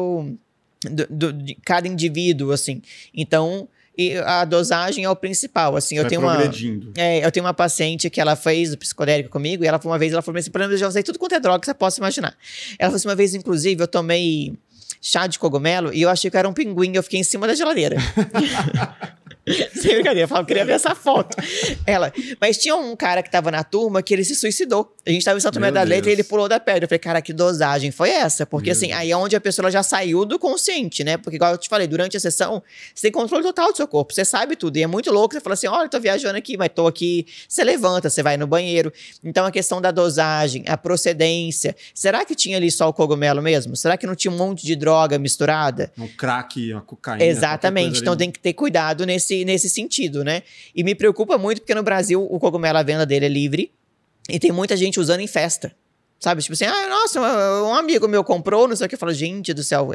de cada indivíduo, assim. Então, a dosagem é o principal, assim. Eu tenho uma paciente que ela fez o psicodélico comigo, e ela uma vez, ela falou assim, eu já usei tudo quanto é droga que você possa imaginar. Ela falou assim, uma vez, inclusive, eu tomei chá de cogumelo e eu achei que era um pinguim, eu fiquei em cima da geladeira. Sem brincadeira, eu falava, queria ver essa foto. Mas tinha um cara que tava na turma que ele se suicidou. A gente tava em São Tomé da Letra e ele pulou da pedra. Eu falei, cara, que dosagem foi essa? Porque assim, aí é onde a pessoa já saiu do consciente, né? Porque igual eu te falei, durante a sessão, você tem controle total do seu corpo, você sabe tudo. E é muito louco, você fala assim, olha, eu tô viajando aqui, mas tô aqui. Você levanta, você vai no banheiro. Então a questão da dosagem, a procedência. Será que tinha ali só o cogumelo mesmo? Será que não tinha um monte de droga misturada? Um crack, uma cocaína. Exatamente, então tem que ter cuidado nesse sentido, né? E me preocupa muito porque no Brasil o cogumelo, a venda dele é livre e tem muita gente usando em festa. Sabe? Tipo assim, nossa, um amigo meu comprou, não sei o que. Eu falo, gente do céu,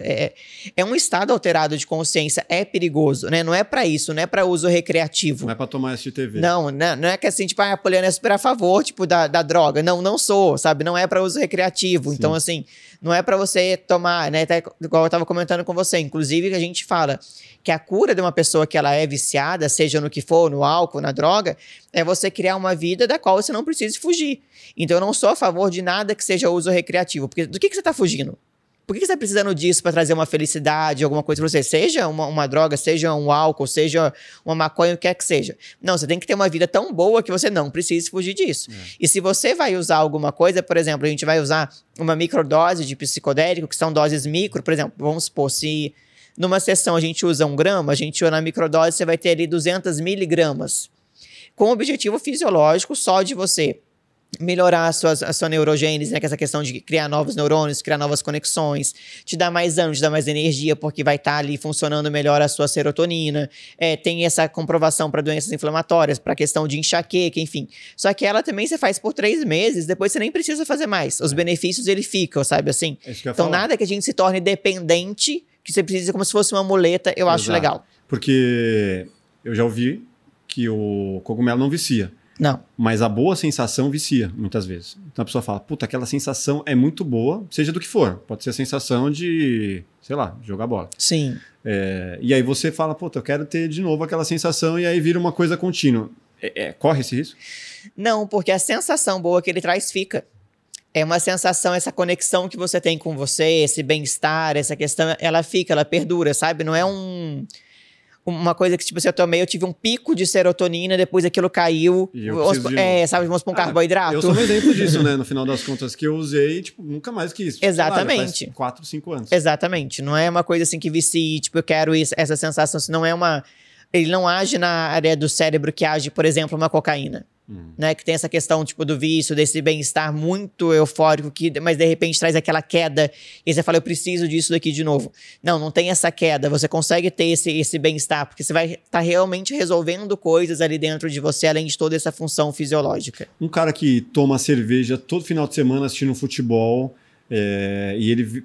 é um estado alterado de consciência, é perigoso, né? Não é pra isso, não é pra uso recreativo. Não é pra tomar STV. Não é que assim, tipo, a Poliana é super a favor, tipo, da droga. Não sou, sabe? Não é pra uso recreativo. Sim. Então, assim, não é pra você tomar, né? Até, igual eu tava comentando com você, inclusive, que a gente fala que a cura de uma pessoa que ela é viciada, seja no que for, no álcool, na droga, é você criar uma vida da qual você não precise fugir. Então, eu não sou a favor de nada que seja uso recreativo. Porque do que você tá fugindo? Por que você tá precisando disso para trazer uma felicidade, alguma coisa pra você? Seja uma droga, seja um álcool, seja uma maconha, o que quer que seja. Não, você tem que ter uma vida tão boa que você não precise fugir disso. E se você vai usar alguma coisa, por exemplo, a gente vai usar uma microdose de psicodélico, que são doses micro, por exemplo, vamos supor, se numa sessão a gente usa 1 grama, a gente usa na microdose, você vai ter ali 200 miligramas. Com o objetivo fisiológico só de você melhorar a sua neurogênese, né? Que é essa questão de criar novos neurônios, criar novas conexões, te dar mais ânimo, te dar mais energia, porque vai estar ali funcionando melhor a sua serotonina. Tem essa comprovação para doenças inflamatórias, para questão de enxaqueca, enfim. Só que ela também você faz por 3 meses, depois você nem precisa fazer mais. Os benefícios, ele ficam, sabe assim? Então, nada que a gente se torne dependente, que você precisa como se fosse uma muleta, eu acho legal. Porque eu já ouvi que o cogumelo não vicia. Não. Mas a boa sensação vicia, muitas vezes. Então a pessoa fala, puta, aquela sensação é muito boa, seja do que for. Pode ser a sensação de, sei lá, jogar bola. Sim. E aí você fala, puta, eu quero ter de novo aquela sensação, e aí vira uma coisa contínua. Corre esse risco? Não, porque a sensação boa que ele traz fica. É uma sensação, essa conexão que você tem com você, esse bem-estar, essa questão, ela fica, ela perdura, sabe? Não é uma coisa que, tipo, se eu tomei, eu tive um pico de serotonina, depois aquilo caiu. Sabe, vamos pôr um carboidrato. Eu sou um exemplo disso, né? No final das contas, que eu usei, tipo, nunca mais que isso. Exatamente. Faz 4, 5 anos. Exatamente. Não é uma coisa assim que vicie, tipo, eu quero isso, essa sensação, se não é uma... Ele não age na área do cérebro que age, por exemplo, uma cocaína. Né, que tem essa questão tipo do vício, desse bem-estar muito eufórico, mas de repente traz aquela queda e você fala, eu preciso disso daqui de novo. Não tem essa queda, você consegue ter esse bem-estar, porque você vai estar realmente resolvendo coisas ali dentro de você, além de toda essa função fisiológica. Um cara que toma cerveja todo final de semana assistindo futebol, e ele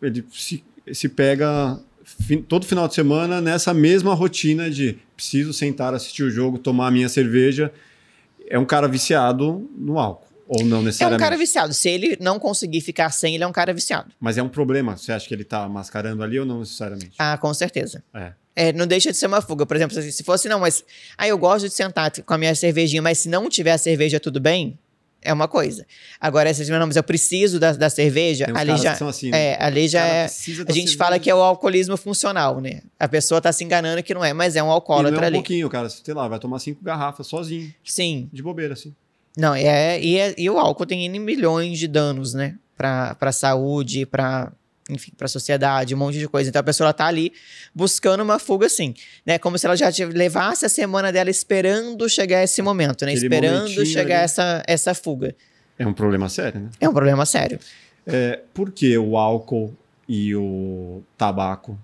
se pega todo final de semana nessa mesma rotina de preciso sentar, assistir o jogo, tomar a minha cerveja. É um cara viciado no álcool, ou não necessariamente? É um cara viciado. Se ele não conseguir ficar sem, ele é um cara viciado. Mas é um problema? Você acha que ele tá mascarando ali ou não necessariamente? Ah, com certeza. Não deixa de ser uma fuga. Por exemplo, se fosse, não, mas... eu gosto de sentar com a minha cervejinha, mas se não tiver a cerveja, tudo bem? É uma coisa. Agora, se não, mas eu preciso da cerveja, ali já... São assim, né? Ali já é... A gente fala que é o alcoolismo funcional, né? A pessoa tá se enganando que não é, mas é um alcoólatra ali. E não é um pouquinho, cara. Sei lá, vai tomar 5 garrafas sozinho. Sim. De bobeira, assim. Não, e o álcool tem N milhões de danos, né? Pra saúde, pra enfim, para a sociedade, um monte de coisa. Então a pessoa está ali buscando uma fuga assim, né? Como se ela já levasse a semana dela esperando chegar esse momento, né? Esperando chegar essa fuga. É um problema sério, né? É um problema sério. Por que o álcool e o tabaco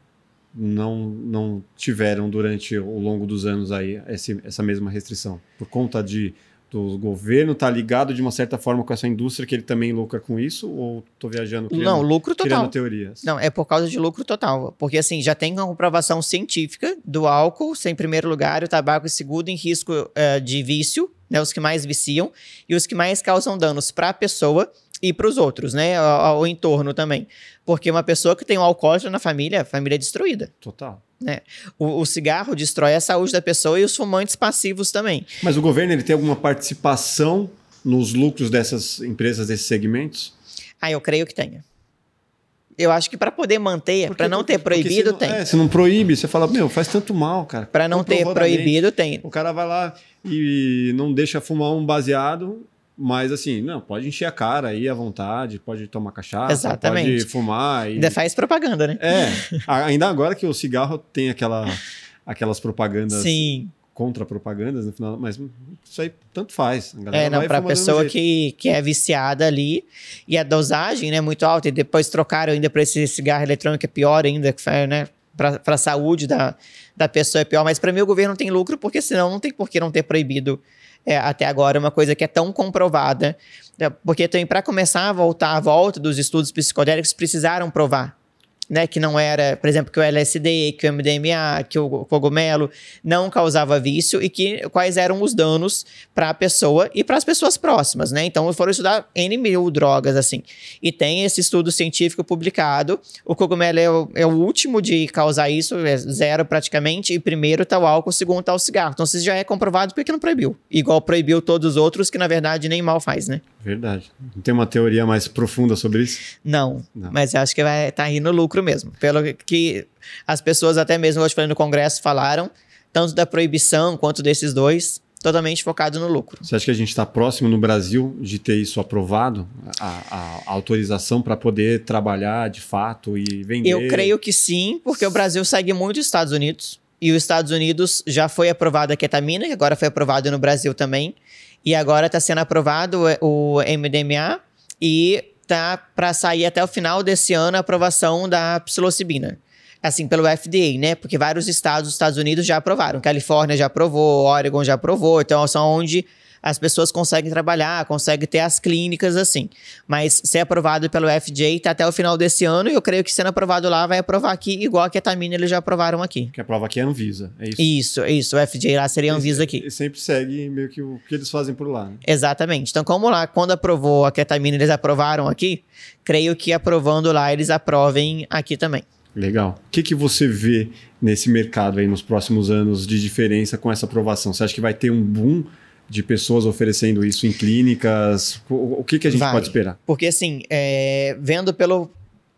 não tiveram durante o longo dos anos aí essa mesma restrição? Por conta do governo estar ligado de uma certa forma com essa indústria que ele também lucra com isso? Ou estou viajando não, lucro total. Criando teorias? Não, é por causa de lucro total. Porque assim, já tem uma comprovação científica do álcool ser em primeiro lugar, o tabaco em segundo em risco de vício, né, os que mais viciam, e os que mais causam danos para a pessoa e para os outros, né, ao entorno também. Porque uma pessoa que tem um alcoólatra na família, a família é destruída. Total. Né? O cigarro destrói a saúde da pessoa e os fumantes passivos também. Mas o governo ele tem alguma participação nos lucros dessas empresas, desses segmentos? Eu creio que tenha. Eu acho que para poder manter, para não ter proibido, tem. Se não proíbe, você fala, faz tanto mal, cara. Para não ter proibido, tem. O cara vai lá e não deixa fumar um baseado, mas assim, não, pode encher a cara aí à vontade, pode tomar cachaça, exatamente, pode fumar. Ainda faz propaganda, né? Ainda agora que o cigarro tem aquelas propagandas. Sim. Contra-propagandas no final, mas isso aí tanto faz. A galera não, para a pessoa que é viciada ali, e a dosagem, né, muito alta, e depois trocaram ainda para esse cigarro eletrônico, é pior ainda, né, para a saúde da pessoa é pior, mas para mim o governo tem lucro, porque senão não tem por que não ter proibido até agora uma coisa que é tão comprovada, porque também para começar a voltar à volta dos estudos psicodélicos precisaram provar, né, que não era, por exemplo, que o LSD, que o MDMA, que o cogumelo não causava vício e quais eram os danos para a pessoa e para as pessoas próximas, né? Então foram estudar N mil drogas, assim. E tem esse estudo científico publicado. O cogumelo é o último de causar isso, é zero praticamente, e primeiro tá o álcool, segundo tá o cigarro. Então se já é comprovado, por que não proibiu? Igual proibiu todos os outros, que na verdade nem mal faz, né? Verdade. Não tem uma teoria mais profunda sobre isso? Não. Mas eu acho que vai estar aí no lucro mesmo. Pelo que as pessoas até mesmo hoje falando no Congresso falaram, tanto da proibição quanto desses dois, totalmente focado no lucro. Você acha que a gente está próximo no Brasil de ter isso aprovado? A autorização para poder trabalhar de fato e vender? Eu creio que sim, porque o Brasil segue muito os Estados Unidos. E os Estados Unidos já foi aprovada a ketamina, que agora foi aprovado no Brasil também. E agora está sendo aprovado o MDMA e tá para sair até o final desse ano a aprovação da psilocibina. Assim, pelo FDA, né? Porque vários estados dos Estados Unidos já aprovaram. Califórnia já aprovou, Oregon já aprovou. Então, são onde as pessoas conseguem trabalhar, conseguem ter as clínicas assim. Mas ser aprovado pelo FDA está até o final desse ano e eu creio que sendo aprovado lá vai aprovar aqui, igual a ketamina eles já aprovaram aqui. Que aprova aqui é a Anvisa, é isso? Isso. O FDA lá seria a Anvisa aqui. E sempre segue meio que o que eles fazem por lá, né? Exatamente. Então, como lá, quando aprovou a ketamina, eles aprovaram aqui, creio que aprovando lá, eles aprovem aqui também. Legal. O que você vê nesse mercado aí nos próximos anos de diferença com essa aprovação? Você acha que vai ter um boom de pessoas oferecendo isso em clínicas? O que a gente pode esperar? Porque assim, vendo pela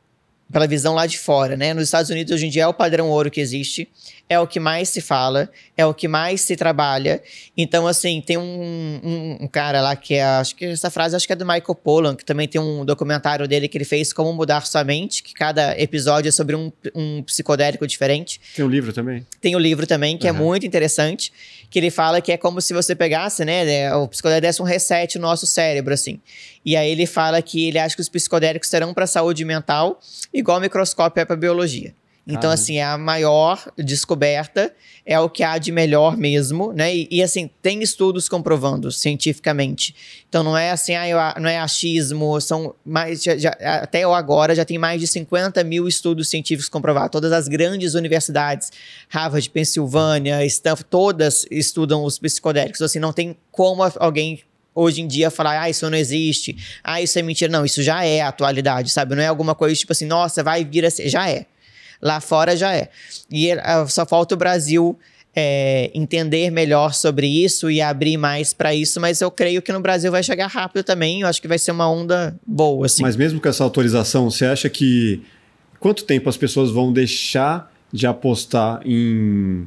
visão lá de fora, né? Nos Estados Unidos hoje em dia é o padrão ouro que existe, é o que mais se fala, é o que mais se trabalha. Então, assim, tem um cara lá que acho que essa frase é do Michael Pollan, que também tem um documentário dele que ele fez Como Mudar Sua Mente, que cada episódio é sobre um psicodélico diferente. Tem um livro também? Tem o livro também, que é muito interessante, que ele fala que é como se você pegasse, né, o psicodélico desse um reset no nosso cérebro, assim. E aí ele fala que ele acha que os psicodélicos serão para a saúde mental, igual o microscópio é para a biologia. Então, assim, é a maior descoberta, é o que há de melhor mesmo, né? E assim, tem estudos comprovando cientificamente. Então, não é assim, não é achismo, são mais, até agora já tem mais de 50 mil estudos científicos comprovados. Todas as grandes universidades, Harvard, Pensilvânia, Stanford, todas estudam os psicodélicos. Assim, não tem como alguém hoje em dia falar, isso não existe, isso é mentira. Não, isso já é a atualidade, sabe? Não é alguma coisa tipo assim, nossa, vai vir assim, já é. Lá fora já é. E só falta o Brasil entender melhor sobre isso e abrir mais para isso, mas eu creio que no Brasil vai chegar rápido também, eu acho que vai ser uma onda boa, assim. Mas mesmo com essa autorização, você acha que quanto tempo as pessoas vão deixar de apostar em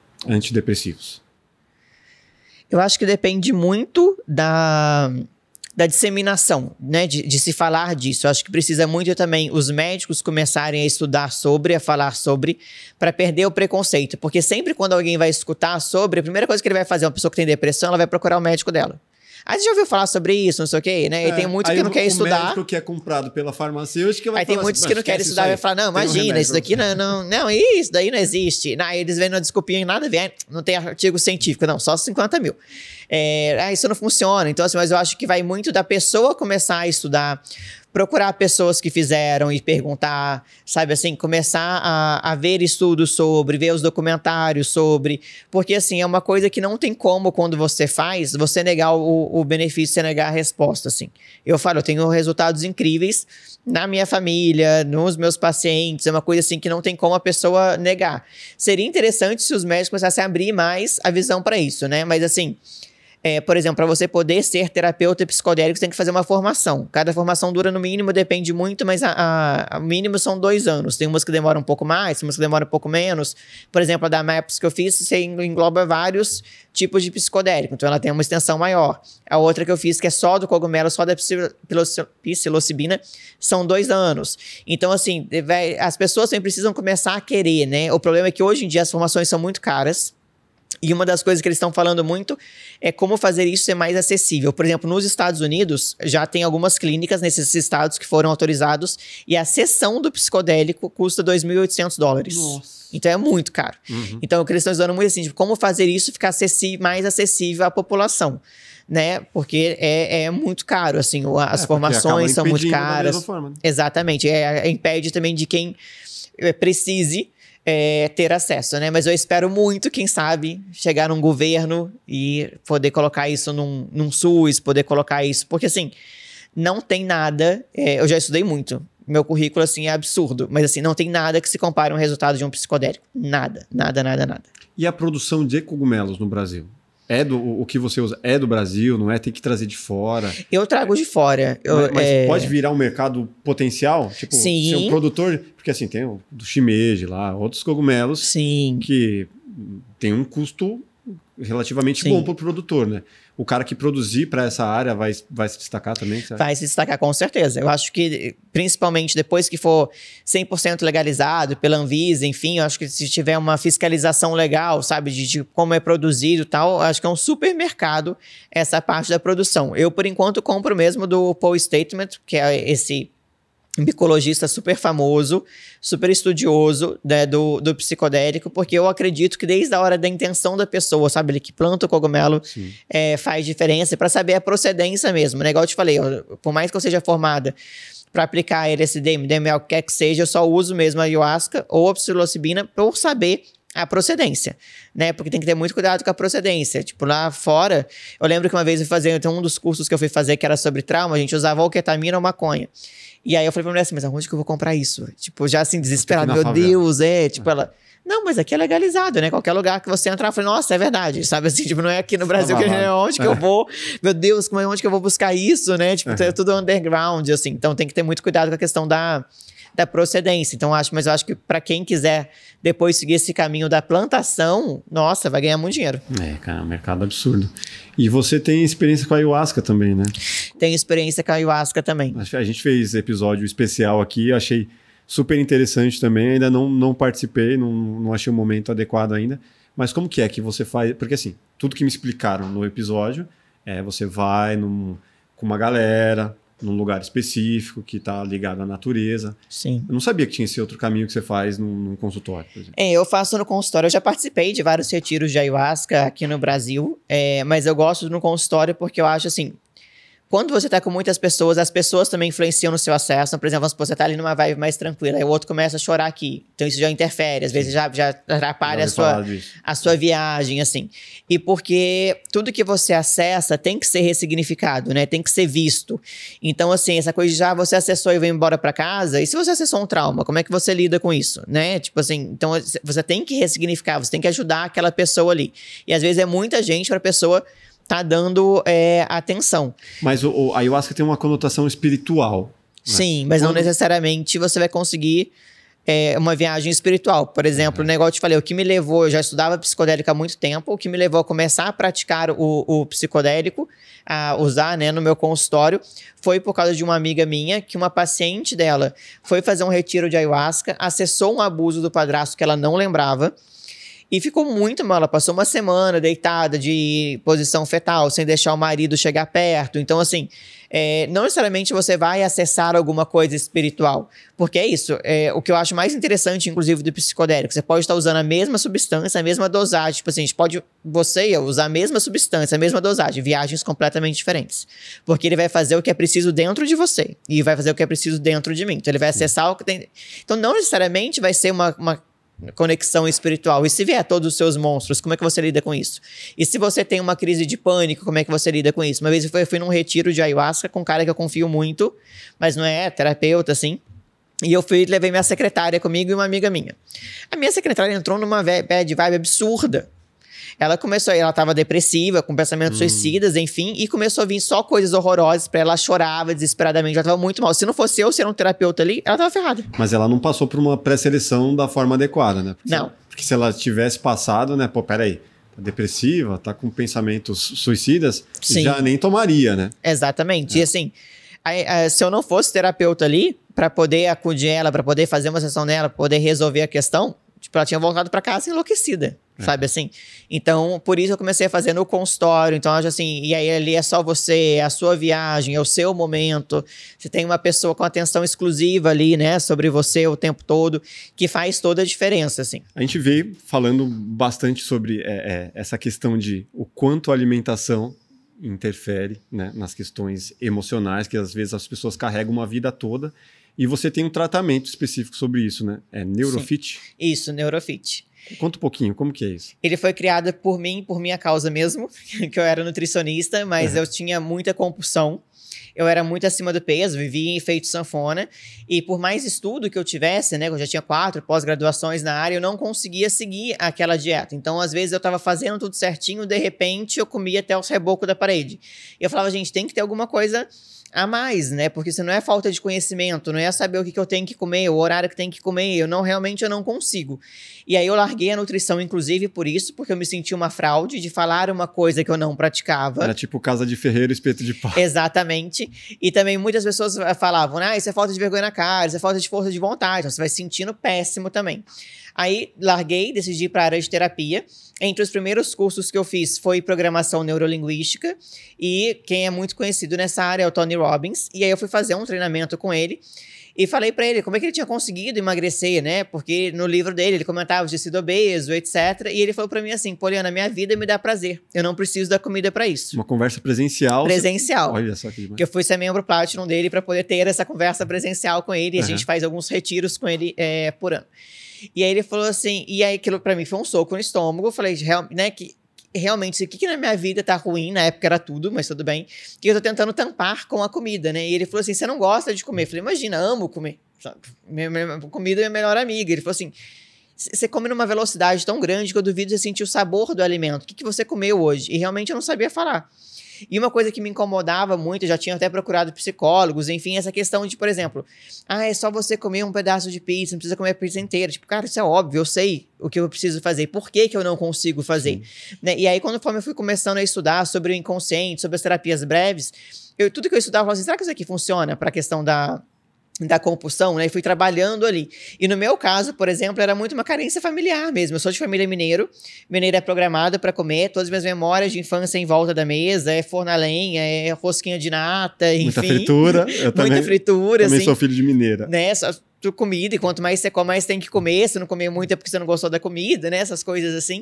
antidepressivos? Eu acho que depende muito da disseminação, né, de se falar disso. Eu acho que precisa muito também os médicos começarem a estudar sobre, a falar sobre, para perder o preconceito. Porque sempre quando alguém vai escutar sobre, a primeira coisa que ele vai fazer, uma pessoa que tem depressão, ela vai procurar o médico dela. Aí você já ouviu falar sobre isso, não sei o quê, né? E tem muito que não quer estudar. O médico que é comprado pela farmacêutica vai falar. Aí tem muitos que não querem estudar e vai falar, não, imagina, isso daqui não, isso daí não existe. Não, aí eles vêm uma desculpinha, nada a ver, não tem artigo científico, não, só 50 mil. Isso não funciona. Então, assim, mas eu acho que vai muito da pessoa começar a estudar, procurar pessoas que fizeram e perguntar, sabe assim, começar a ver estudos sobre, ver os documentários sobre, porque assim, é uma coisa que não tem como quando você faz, você negar o benefício, você negar a resposta, assim. Eu falo, eu tenho resultados incríveis na minha família, nos meus pacientes, é uma coisa assim que não tem como a pessoa negar. Seria interessante se os médicos começassem a abrir mais a visão para isso, né? Mas assim, por exemplo, para você poder ser terapeuta psicodélico, você tem que fazer uma formação. Cada formação dura no mínimo, depende muito, mas o mínimo são 2 anos. Tem umas que demoram um pouco mais, tem umas que demoram um pouco menos. Por exemplo, a da MAPS que eu fiz, você engloba vários tipos de psicodélico, então ela tem uma extensão maior. A outra que eu fiz, que é só do cogumelo, só da psilocibina, são 2 anos. Então, assim, as pessoas sempre precisam começar a querer, né? O problema é que hoje em dia as formações são muito caras. E uma das coisas que eles estão falando muito é como fazer isso ser mais acessível. Por exemplo, nos Estados Unidos, já tem algumas clínicas nesses estados que foram autorizados e a sessão do psicodélico custa $2.800. Nossa. Então é muito caro. Uhum. Então o que eles estão estudando muito assim, de como fazer isso ficar mais acessível à população, né? Porque é muito caro, assim, as formações são muito caras. Da mesma forma, né? Exatamente. Impede também de quem precise ter acesso, né? Mas eu espero muito, quem sabe, chegar num governo e poder colocar isso num SUS, poder colocar isso, porque assim, não tem nada, eu já estudei muito, meu currículo assim é absurdo, mas assim, não tem nada que se compare ao resultado de um psicodélico, nada. E a produção de cogumelos no Brasil? O que você usa é do Brasil, não é? Tem que trazer de fora. Eu trago de fora. Mas pode virar um mercado potencial? Tipo, sim. Ser um produtor... Porque assim, tem o do shimeji lá, outros cogumelos. Sim. Que tem um custo relativamente bom para o produtor, né? O cara que produzir para essa área vai se destacar também? Sabe? Vai se destacar, com certeza. Eu acho que, principalmente depois que for 100% legalizado pela Anvisa, enfim, eu acho que se tiver uma fiscalização legal, sabe, de como é produzido e tal, acho que é um super mercado essa parte da produção. Eu, por enquanto, compro mesmo do Paul Statement, que é esse micologista super famoso, super estudioso, né, do psicodélico, porque eu acredito que desde a hora da intenção da pessoa, sabe, ele que planta o cogumelo, faz diferença, para saber a procedência mesmo, né? Igual eu te falei, por mais que eu seja formada para aplicar LSD, MDMA, o que quer que seja, eu só uso mesmo a ayahuasca ou a psilocibina por saber a procedência, né? Porque tem que ter muito cuidado com a procedência. Tipo, lá fora, eu lembro que uma vez eu fazia, então um dos cursos que eu fui fazer que era sobre trauma, a gente usava ou ketamina ou maconha. E aí eu falei pra mulher assim, mas aonde que eu vou comprar isso? Tipo, já assim, desesperado, meu Deus, tipo, ela... Não, mas aqui é legalizado, né? Qualquer lugar que você entrar, eu falei, nossa, é verdade, sabe assim? Tipo, não é aqui no Brasil, que onde que eu vou? Meu Deus, onde que eu vou buscar isso, né? Tipo, é tudo underground, assim. Então tem que ter muito cuidado com a questão da procedência. Então, mas eu acho que para quem quiser depois seguir esse caminho da plantação, nossa, vai ganhar muito dinheiro. Cara, é um mercado absurdo. E você tem experiência com a ayahuasca também, né? Tenho experiência com a ayahuasca também. A gente fez episódio especial aqui, achei super interessante também, ainda não participei, não achei o momento adequado ainda. Mas como que é que você faz? Porque assim, tudo que me explicaram no episódio você vai com uma galera, num lugar específico que está ligado à natureza. Sim. Eu não sabia que tinha esse outro caminho que você faz num consultório, por exemplo. Eu faço no consultório. Eu já participei de vários retiros de ayahuasca aqui no Brasil, mas eu gosto no consultório porque eu acho assim, quando você tá com muitas pessoas, as pessoas também influenciam no seu acesso. Por exemplo, você tá ali numa vibe mais tranquila, aí o outro começa a chorar aqui. Então isso já interfere, às vezes já atrapalha a sua viagem, assim. E porque tudo que você acessa tem que ser ressignificado, né? Tem que ser visto. Então, assim, essa coisa de já você acessou e vai embora pra casa, e se você acessou um trauma, como é que você lida com isso, né? Tipo assim, então você tem que ressignificar, você tem que ajudar aquela pessoa ali. E às vezes é muita gente pra pessoa tá dando atenção. Mas a ayahuasca tem uma conotação espiritual. Sim, mas não necessariamente você vai conseguir uma viagem espiritual. Por exemplo, o negócio que eu te falei, o que me levou, eu já estudava psicodélico há muito tempo, o que me levou a começar a praticar o psicodélico, a usar, né, no meu consultório, foi por causa de uma amiga minha, que uma paciente dela foi fazer um retiro de ayahuasca, acessou um abuso do padrasto que ela não lembrava, e ficou muito mal. Ela passou uma semana deitada de posição fetal, sem deixar o marido chegar perto. Então, assim, não necessariamente você vai acessar alguma coisa espiritual. Porque é isso. O que eu acho mais interessante, inclusive, do psicodélico, você pode estar usando a mesma substância, a mesma dosagem. Tipo assim, você e eu usar a mesma substância, a mesma dosagem, viagens completamente diferentes. Porque ele vai fazer o que é preciso dentro de você. E vai fazer o que é preciso dentro de mim. Então, ele vai acessar o que tem... Então, não necessariamente vai ser uma conexão espiritual. E se vier todos os seus monstros, como é que você lida com isso? E se você tem uma crise de pânico, como é que você lida com isso? Uma vez eu fui num retiro de ayahuasca com um cara que eu confio muito, mas não é terapeuta, assim. E eu levei minha secretária comigo e uma amiga minha. A minha secretária entrou numa bad vibe absurda. Ela tava depressiva, com pensamentos suicidas, enfim, e começou a vir só coisas horrorosas pra ela, chorava desesperadamente, ela tava muito mal. Se não fosse eu ser um terapeuta ali, ela tava ferrada. Mas ela não passou por uma pré-seleção da forma adequada, né? Porque se ela tivesse passado, né? Pô, peraí, tá depressiva, tá com pensamentos suicidas, já nem tomaria, né? Exatamente. E assim, se eu não fosse terapeuta ali, pra poder acudir ela, pra poder fazer uma sessão nela, pra poder resolver a questão, tipo, ela tinha voltado pra casa enlouquecida, sabe assim? Então, por isso eu comecei a fazer no consultório. Então, acho assim, e aí ali é só você, é a sua viagem, é o seu momento. Você tem uma pessoa com atenção exclusiva ali, né, sobre você o tempo todo, que faz toda a diferença, assim. A gente veio falando bastante sobre essa questão de o quanto a alimentação interfere, né, nas questões emocionais, que às vezes as pessoas carregam uma vida toda. E você tem um tratamento específico sobre isso, né? É Neurofit? Sim. Isso, Neurofit. Conta um pouquinho, como que é isso? Ele foi criado por mim, por minha causa mesmo, que eu era nutricionista, mas eu tinha muita compulsão. Eu era muito acima do peso, vivia em efeito sanfona, e por mais estudo que eu tivesse, né, eu já tinha 4 pós-graduações na área, eu não conseguia seguir aquela dieta. Então, às vezes, eu estava fazendo tudo certinho, de repente, eu comia até os rebocos da parede. E eu falava, gente, tem que ter alguma coisa a mais, né? Porque se não é falta de conhecimento, não é saber o que eu tenho que comer, o horário que tem que comer, realmente eu não consigo. E aí eu larguei a nutrição, inclusive, por isso, porque eu me senti uma fraude de falar uma coisa que eu não praticava. Era tipo casa de ferreiro, espeto de pau. Exatamente. E também muitas pessoas falavam, isso é falta de vergonha na cara, isso é falta de força de vontade, então você vai se sentindo péssimo também. Aí larguei, decidi ir para a área de terapia. Entre os primeiros cursos que eu fiz foi programação neurolinguística, e quem é muito conhecido nessa área é o Tony Robbins. E aí eu fui fazer um treinamento com ele e falei para ele como é que ele tinha conseguido emagrecer, né? Porque no livro dele ele comentava de sido obeso, etc. E ele falou para mim assim, Poliana, minha vida me dá prazer, eu não preciso da comida para isso. Uma conversa presencial. Presencial. Olha só que demais. Porque eu fui ser membro Platinum dele para poder ter essa conversa presencial com ele. E a gente faz alguns retiros com ele por ano. E aí ele falou assim, e aí aquilo pra mim foi um soco no estômago. Eu falei, né, que realmente, o que na minha vida tá ruim, na época era tudo, mas tudo bem, que eu tô tentando tampar com a comida, né? E ele falou assim, você não gosta de comer? Eu falei, imagina, amo comer. Minha comida é minha melhor amiga. Ele falou assim, você come numa velocidade tão grande que eu duvido você sentir o sabor do alimento. O que você comeu hoje? E realmente eu não sabia falar. E uma coisa que me incomodava muito, eu já tinha até procurado psicólogos, enfim, essa questão de, por exemplo, é só você comer um pedaço de pizza, não precisa comer a pizza inteira. Tipo, cara, isso é óbvio, eu sei o que eu preciso fazer, por que eu não consigo fazer? Né? E aí, quando eu fui começando a estudar sobre o inconsciente, sobre as terapias breves, tudo que eu estudava, eu falava assim, será que isso aqui funciona para a questão da compulsão, né? E fui trabalhando ali. E no meu caso, por exemplo, era muito uma carência familiar mesmo. Eu sou de família mineiro. Mineiro é programado para comer. Todas as minhas memórias de infância em volta da mesa. É forno a lenha, é rosquinha de nata, enfim. Muita fritura. Muita fritura, também assim. sou filho de mineira. Né? Só comida. E quanto mais você come, mais tem que comer. Se não comer muito é porque você não gostou da comida, né? Essas coisas assim.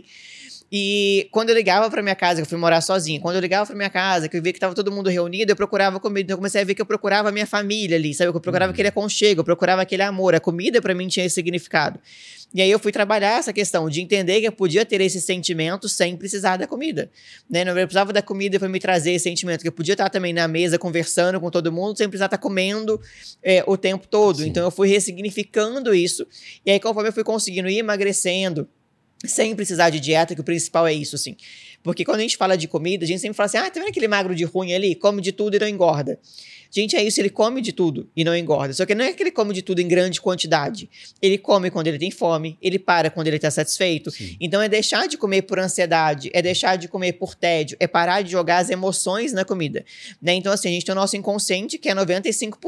E quando eu ligava pra minha casa, que eu fui morar sozinho, quando eu ligava pra minha casa, que eu via que tava todo mundo reunido, eu procurava comida. Então eu comecei a ver que eu procurava a minha família ali, sabe? Eu procurava aquele aconchego, eu procurava aquele amor. A comida pra mim tinha esse significado. E aí eu fui trabalhar essa questão de entender que eu podia ter esse sentimento sem precisar da comida, né? Não precisava da comida para me trazer esse sentimento, que eu podia estar também na mesa conversando com todo mundo sem precisar estar comendo o tempo todo. Sim. Então eu fui ressignificando isso. E aí conforme eu fui conseguindo ir emagrecendo, sem precisar de dieta, que o principal é isso, assim. Porque quando a gente fala de comida, a gente sempre fala assim, tá vendo aquele magro de ruim ali? Come de tudo e não engorda. Gente, é isso, ele come de tudo e não engorda. Só que não é que ele come de tudo em grande quantidade. Ele come quando ele tem fome, ele para quando ele tá satisfeito. Sim. Então é deixar de comer por ansiedade, é deixar de comer por tédio, é parar de jogar as emoções na comida. Né? Então assim, a gente tem o nosso inconsciente que é 95%.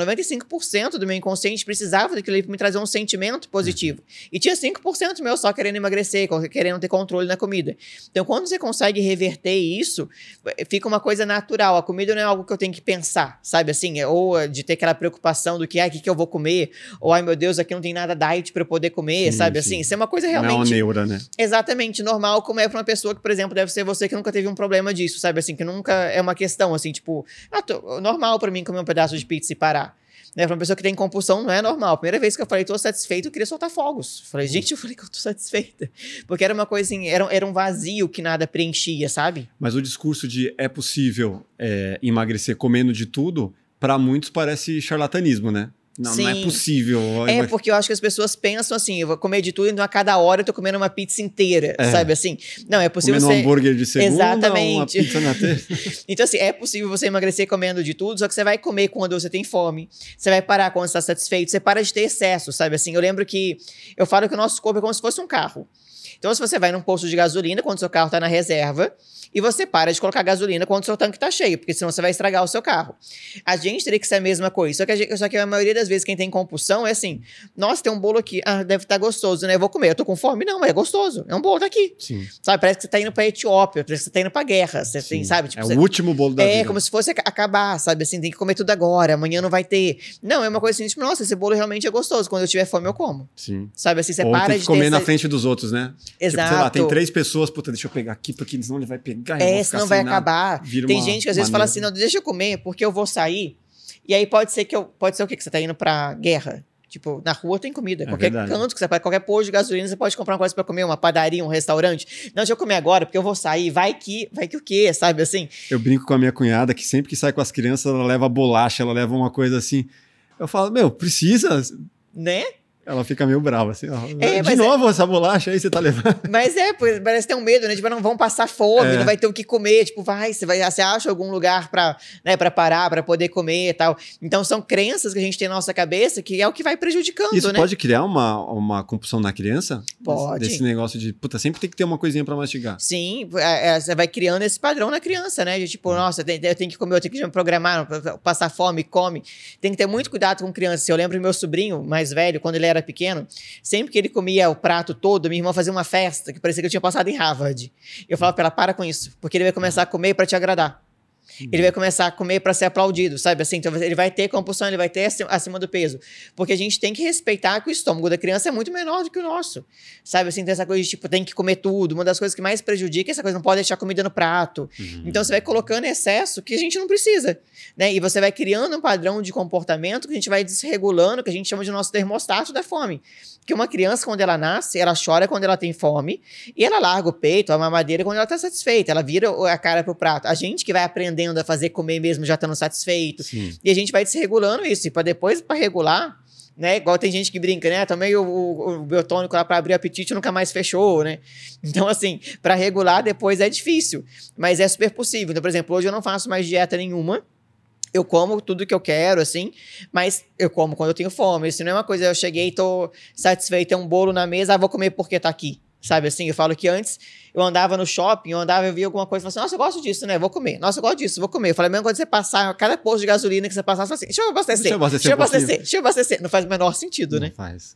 95% do meu inconsciente precisava daquilo ali pra me trazer um sentimento positivo. E tinha 5% meu só querendo emagrecer, querendo ter controle na comida. Então quando você consegue reverter isso, fica uma coisa natural. A comida não é algo que eu tenho que pensar, sabe assim? Ou de ter aquela preocupação do que, o que eu vou comer? Ou, ai meu Deus, aqui não tem nada diet pra eu poder comer, sabe assim? Isso é uma coisa realmente... Não é uma neura, né? Exatamente, normal, como é pra uma pessoa que, por exemplo, deve ser você que nunca teve um problema disso, sabe assim? Que nunca é uma questão, assim, tipo... normal pra mim comer um pedaço de pizza e parar. Né, pra uma pessoa que tem compulsão, não é normal. A primeira vez que eu falei, tô satisfeito, eu queria soltar fogos. Falei, gente, eu falei que eu tô satisfeita. Porque era uma coisa assim, era um vazio que nada preenchia, sabe? Mas o discurso de é possível emagrecer comendo de tudo, pra muitos parece charlatanismo, né? Não, não é possível. É, porque eu acho que as pessoas pensam assim, eu vou comer de tudo, então a cada hora eu tô comendo uma pizza inteira, sabe assim? Não, é possível comendo um hambúrguer de segunda, exatamente. Uma pizza na terça. Então assim, é possível você emagrecer comendo de tudo, só que você vai comer quando você tem fome, você vai parar quando você tá satisfeito, você para de ter excesso, sabe assim? Eu lembro que eu falo que o nosso corpo é como se fosse um carro. Então se você vai num posto de gasolina quando seu carro tá na reserva, e você para de colocar gasolina quando o seu tanque tá cheio, porque senão você vai estragar o seu carro. A gente teria que ser a mesma coisa, só que a maioria das vezes quem tem compulsão é assim, nossa, tem um bolo aqui, deve estar gostoso, né? Eu vou comer, eu tô com fome? Não, mas é gostoso, é um bolo daqui. Sim. Sabe, parece que você tá indo pra Etiópia, parece que você tá indo pra guerra, você tem, sabe? Tipo, o último bolo da vida. É, como se fosse acabar, sabe? Assim, tem que comer tudo agora, amanhã não vai ter. Não, é uma coisa assim, tipo, nossa, esse bolo realmente é gostoso, quando eu tiver fome eu como. Sim. Sabe, assim, você ou para tem de que comer na frente dos outros, né? Exato. Tipo, sei lá, tem 3 pessoas, puta, deixa eu pegar aqui, porque senão ele vai pegar e senão vai acabar. Tem gente que às vezes fala assim, não, deixa eu comer, porque eu vou sair. E aí pode ser o quê? Que você tá indo pra guerra. Tipo, na rua tem comida. Qualquer canto que você pode, qualquer posto de gasolina, você pode comprar uma coisa pra comer, uma padaria, um restaurante. Não, deixa eu comer agora, porque eu vou sair. Vai que o quê, sabe assim? Eu brinco com a minha cunhada, que sempre que sai com as crianças, ela leva bolacha, ela leva uma coisa assim. Eu falo, precisa... Né? Ela fica meio brava, assim, de novo essa bolacha aí você tá levando. Mas parece ter um medo, né? Tipo, não vão passar fome, não vai ter o que comer. Tipo, você acha algum lugar pra parar, pra poder comer e tal. Então, são crenças que a gente tem na nossa cabeça que é o que vai prejudicando, isso, né? Pode criar uma compulsão na criança? Pode. Desse negócio de, sempre tem que ter uma coisinha pra mastigar. Sim, você vai criando esse padrão na criança, né? De tipo, nossa, eu tenho que comer, eu tenho que me programar, passar fome, come. Tem que ter muito cuidado com criança. Eu lembro do meu sobrinho mais velho, quando ele era pequeno, sempre que ele comia o prato todo, minha irmã fazia uma festa que parecia que eu tinha passado em Harvard. Eu falava pra ela, para com isso, porque ele vai começar a comer pra te agradar. Ele vai começar a comer para ser aplaudido, sabe assim? Então ele vai ter compulsão, ele vai ter acima do peso. Porque a gente tem que respeitar que o estômago da criança é muito menor do que o nosso. Sabe assim? Tem essa coisa de tipo, tem que comer tudo. Uma das coisas que mais prejudica é essa coisa, não pode deixar comida no prato. Então você vai colocando excesso que a gente não precisa, né? E você vai criando um padrão de comportamento que a gente vai desregulando, que a gente chama de nosso termostato da fome. Que uma criança, quando ela nasce, ela chora quando ela tem fome e ela larga o peito, a mamadeira quando ela tá satisfeita. Ela vira a cara pro prato. A gente que vai aprendendo a fazer comer mesmo já estando satisfeito. Sim. E a gente vai desregulando isso. E para regular, né? Igual tem gente que brinca, né? Tomei o biotônico lá para abrir o apetite e nunca mais fechou, né? Então, assim, para regular depois é difícil. Mas é super possível. Então, por exemplo, hoje eu não faço mais dieta nenhuma. Eu como tudo que eu quero, assim, mas eu como quando eu tenho fome. Isso não é uma coisa, eu cheguei e tô satisfeito, tem um bolo na mesa, vou comer porque tá aqui. Sabe assim, eu falo que antes eu andava no shopping, eu via alguma coisa e falava assim, nossa, eu gosto disso, né? Vou comer. Nossa, eu gosto disso, vou comer. Eu falei, mesmo quando você passar, cada posto de gasolina que você passar, você fala assim, deixa eu abastecer. Não faz o menor sentido, né? Não faz.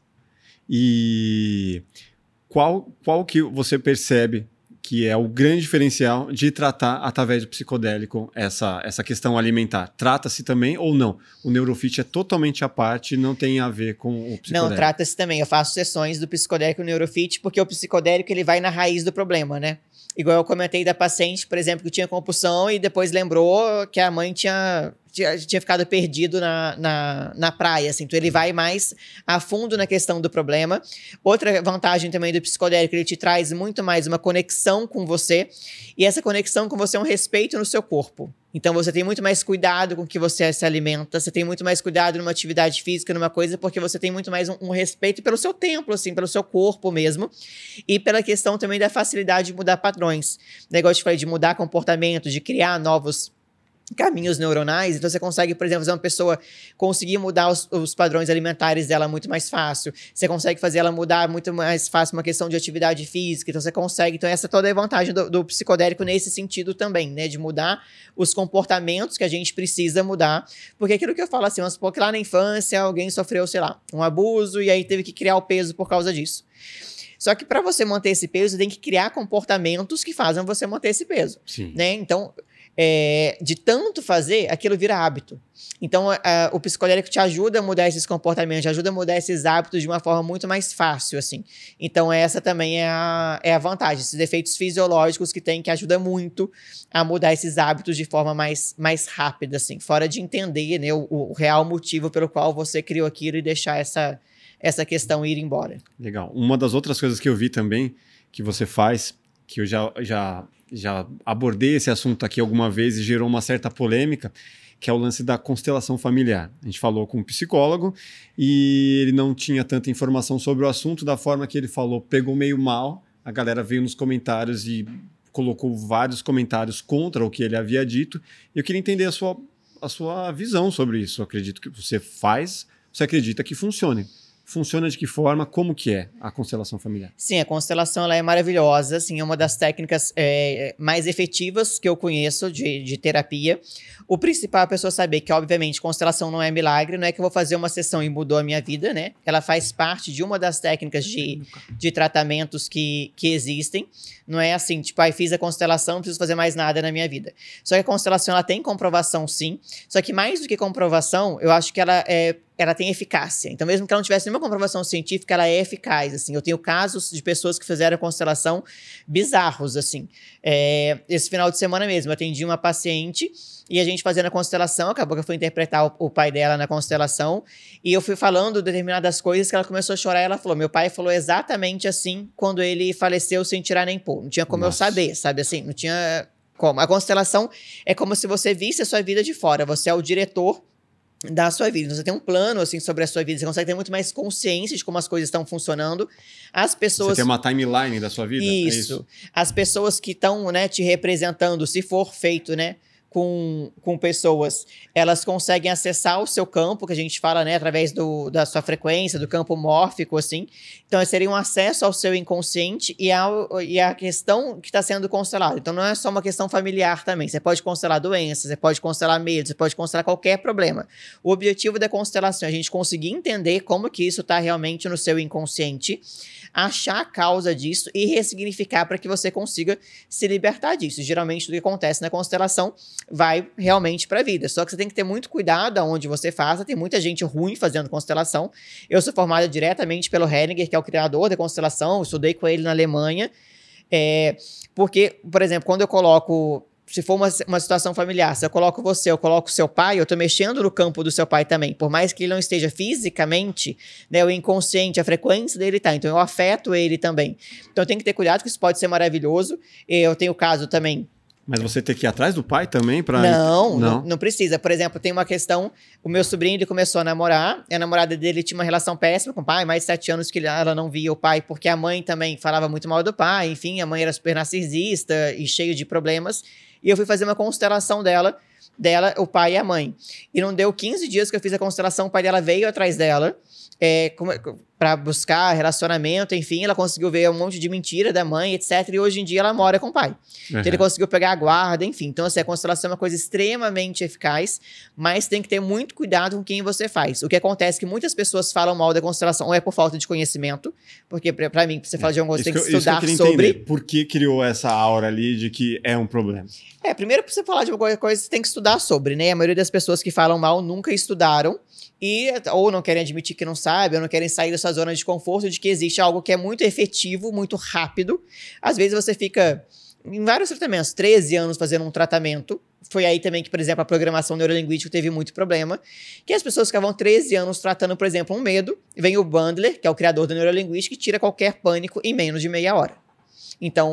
E qual que você percebe que é o grande diferencial de tratar através do psicodélico essa questão alimentar? Trata-se também ou não? O Neurofit é totalmente à parte, não tem a ver com o psicodélico? Não, trata-se também. Eu faço sessões do psicodélico e o Neurofit, porque o psicodélico ele vai na raiz do problema, né? Igual eu comentei da paciente, por exemplo, que tinha compulsão e depois lembrou que a mãe tinha ficado perdido na praia, assim. Então ele vai mais a fundo na questão do problema. Outra vantagem também do psicodélico, ele te traz muito mais uma conexão com você, e essa conexão com você é um respeito no seu corpo. Então, você tem muito mais cuidado com o que você se alimenta, você tem muito mais cuidado numa atividade física, numa coisa, porque você tem muito mais um respeito pelo seu tempo, assim, pelo seu corpo mesmo, e pela questão também da facilidade de mudar padrões. Negócio de falei de mudar comportamento, de criar novos caminhos neuronais, então você consegue, por exemplo, fazer uma pessoa conseguir mudar os padrões alimentares dela muito mais fácil, você consegue fazer ela mudar muito mais fácil uma questão de atividade física, então você consegue, então essa toda é a vantagem do psicodélico nesse sentido também, né, de mudar os comportamentos que a gente precisa mudar, porque aquilo que eu falo assim, vamos supor que lá na infância alguém sofreu, sei lá, um abuso e aí teve que criar o peso por causa disso. Só que para você manter esse peso, você tem que criar comportamentos que fazem você manter esse peso, né, então de tanto fazer, aquilo vira hábito. Então, o psicodélico te ajuda a mudar esses comportamentos, te ajuda a mudar esses hábitos de uma forma muito mais fácil, assim. Então, essa também é a vantagem, esses efeitos fisiológicos que tem, que ajuda muito a mudar esses hábitos de forma mais rápida, assim, fora de entender, né, o real motivo pelo qual você criou aquilo e deixar essa questão ir embora. Legal. Uma das outras coisas que eu vi também, que você faz, que eu já abordei esse assunto aqui alguma vez e gerou uma certa polêmica, que é o lance da constelação familiar. A gente falou com um psicólogo e ele não tinha tanta informação sobre o assunto, da forma que ele falou, pegou meio mal, a galera veio nos comentários e colocou vários comentários contra o que ele havia dito, e eu queria entender a sua visão sobre isso. Eu acredito que você acredita que funcione. Funciona de que forma? Como que é a constelação familiar? Sim, a constelação ela é maravilhosa, assim, é uma das técnicas mais efetivas que eu conheço de terapia. O principal é a pessoa saber que, obviamente, constelação não é milagre, não é que eu vou fazer uma sessão e mudou a minha vida, né? Ela faz parte de uma das técnicas de tratamentos que existem. Não é assim, tipo, fiz a constelação, não preciso fazer mais nada na minha vida. Só que a constelação, ela tem comprovação, sim. Só que mais do que comprovação, eu acho que ela tem eficácia. Então, mesmo que ela não tivesse nenhuma comprovação científica, ela é eficaz, assim. Eu tenho casos de pessoas que fizeram constelação bizarros, assim. Esse final de semana mesmo, eu atendi uma paciente e a gente fazendo a constelação, acabou que eu fui interpretar o pai dela na constelação, e eu fui falando determinadas coisas que ela começou a chorar, e ela falou, meu pai falou exatamente assim quando ele faleceu sem tirar nem pôr. Não tinha como eu saber, sabe assim? Não tinha como. A constelação é como se você visse a sua vida de fora, você é o diretor da sua vida. Então, você tem um plano, assim, sobre a sua vida, você consegue ter muito mais consciência de como as coisas estão funcionando. As pessoas... Você tem uma timeline da sua vida? Isso. As pessoas que estão, né, te representando, se for feito, né, com pessoas, elas conseguem acessar o seu campo, que a gente fala, né, através da sua frequência, do campo mórfico, assim. Então, seria um acesso ao seu inconsciente e a questão que está sendo constelada. Então, não é só uma questão familiar também. Você pode constelar doenças, você pode constelar medo, você pode constelar qualquer problema. O objetivo da constelação é a gente conseguir entender como que isso está realmente no seu inconsciente, achar a causa disso e ressignificar para que você consiga se libertar disso. Geralmente, o que acontece na constelação vai realmente para a vida. Só que você tem que ter muito cuidado aonde você faça. Tem muita gente ruim fazendo constelação. Eu sou formada diretamente pelo Hellinger, que é o criador da constelação. Eu estudei com ele na Alemanha. Porque, por exemplo, quando eu coloco... Se for uma situação familiar, se eu coloco você, eu coloco o seu pai, eu estou mexendo no campo do seu pai também. Por mais que ele não esteja fisicamente, né, o inconsciente, a frequência dele tá. Então, eu afeto ele também. Então, eu tenho que ter cuidado, que isso pode ser maravilhoso. Eu tenho o caso também... Mas você tem que ir atrás do pai também para... Não precisa. Por exemplo, tem uma questão... O meu sobrinho, ele começou a namorar. A namorada dele tinha uma relação péssima com o pai. Mais de 7 anos que ela não via o pai, porque a mãe também falava muito mal do pai. Enfim, a mãe era super narcisista e cheia de problemas. E eu fui fazer uma constelação dela, o pai e a mãe. E não deu 15 dias que eu fiz a constelação, o pai dela veio atrás dela para buscar relacionamento, enfim, ela conseguiu ver um monte de mentira da mãe, etc. E hoje em dia ela mora com o pai. Então ele conseguiu pegar a guarda, enfim. Então, assim, a constelação é uma coisa extremamente eficaz, mas tem que ter muito cuidado com quem você faz. O que acontece é que muitas pessoas falam mal da constelação, ou é por falta de conhecimento, porque para mim, pra você falar de alguma coisa, tem que estudar sobre. Entender. Por que criou essa aura ali de que é um problema? Primeiro, pra você falar de alguma coisa, você tem que estudar sobre, né? A maioria das pessoas que falam mal nunca estudaram, ou não querem admitir que não sabem, ou não querem sair da sua zona de conforto de que existe algo que é muito efetivo, muito rápido. Às vezes você fica em vários tratamentos, 13 anos fazendo um tratamento. Foi aí também que, por exemplo, a programação neurolinguística teve muito problema, que as pessoas ficavam 13 anos tratando, por exemplo, um medo, vem o Bandler, que é o criador da neurolinguística, e tira qualquer pânico em menos de meia hora. Então,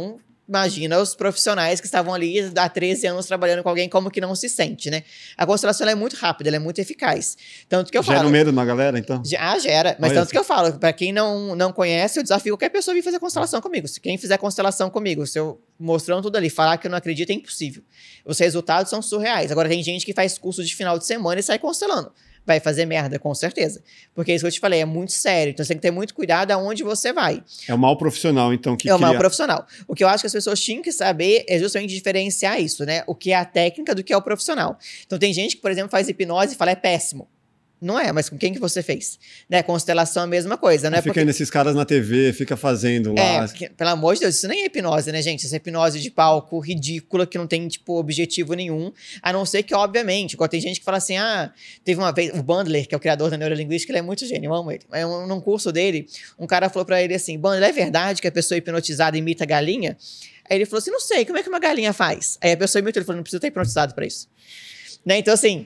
imagina os profissionais que estavam ali há 13 anos trabalhando com alguém, como que não se sente, né? A constelação ela é muito rápida, ela é muito eficaz. Tanto que eu falo... Gera medo na galera, então? Gera. Mas tanto que eu falo, para quem não conhece, eu desafio qualquer pessoa a vir fazer constelação comigo. Se quem fizer constelação comigo, se eu mostrando tudo ali, falar que eu não acredito, é impossível. Os resultados são surreais. Agora, tem gente que faz curso de final de semana e sai constelando. Vai fazer merda, com certeza. Porque é isso que eu te falei, é muito sério. Então, você tem que ter muito cuidado aonde você vai. É o mal profissional, então, que é o mal profissional. O que eu acho que as pessoas tinham que saber é justamente diferenciar isso, né? O que é a técnica do que é o profissional. Então, tem gente que, por exemplo, faz hipnose e fala, é péssimo. Não é, mas com quem que você fez? Né? Constelação é a mesma coisa, né? Fica nesses caras na TV, fica fazendo lá. Pelo amor de Deus, isso nem é hipnose, né, gente? Isso é hipnose de palco ridícula, que não tem, tipo, objetivo nenhum. A não ser que, obviamente, igual tem gente que fala assim, teve uma vez, o Bandler, que é o criador da neurolinguística, ele é muito gênio, eu amo ele. Num curso dele, um cara falou pra ele assim, Bandler, é verdade que a pessoa hipnotizada imita galinha? Aí ele falou assim, não sei, como é que uma galinha faz? Aí a pessoa imita, ele falou, não precisa estar hipnotizado pra isso. Né? Então, assim,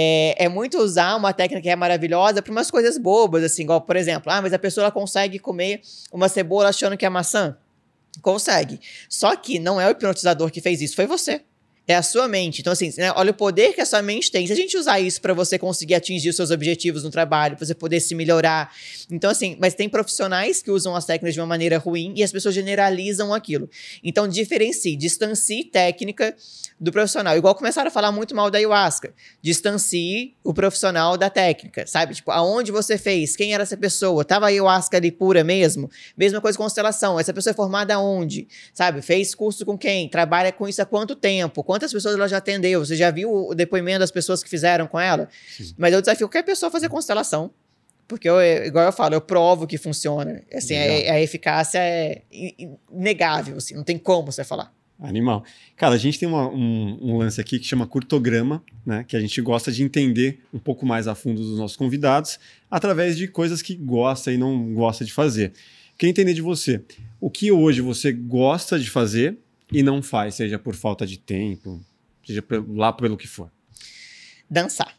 é muito usar uma técnica que é maravilhosa para umas coisas bobas, assim, igual, por exemplo, mas a pessoa ela consegue comer uma cebola achando que é maçã? Consegue. Só que não é o hipnotizador que fez isso, foi você. É a sua mente. Então, assim, né, olha o poder que a sua mente tem. Se a gente usar isso para você conseguir atingir os seus objetivos no trabalho, para você poder se melhorar. Então, assim, mas tem profissionais que usam as técnicas de uma maneira ruim e as pessoas generalizam aquilo. Então, diferencie, distancie técnica do profissional. Igual começaram a falar muito mal da ayahuasca. Distancie o profissional da técnica, sabe? Tipo, aonde você fez? Quem era essa pessoa? Tava a ayahuasca ali pura mesmo? Mesma coisa com constelação. Essa pessoa é formada aonde? Sabe? Fez curso com quem? Trabalha com isso há quanto tempo? Quantas pessoas ela já atendeu? Você já viu o depoimento das pessoas que fizeram com ela? Sim. Mas eu desafio qualquer pessoa a fazer constelação. Porque, igual eu falo, eu provo que funciona. Assim, a eficácia é inegável, assim, não tem como você falar. Animal. Cara, a gente tem um lance aqui que chama curtograma, né? Que a gente gosta de entender um pouco mais a fundo dos nossos convidados através de coisas que gosta e não gosta de fazer. Queria entender de você. O que hoje você gosta de fazer e não faz, seja por falta de tempo, seja lá pelo que for? Dançar.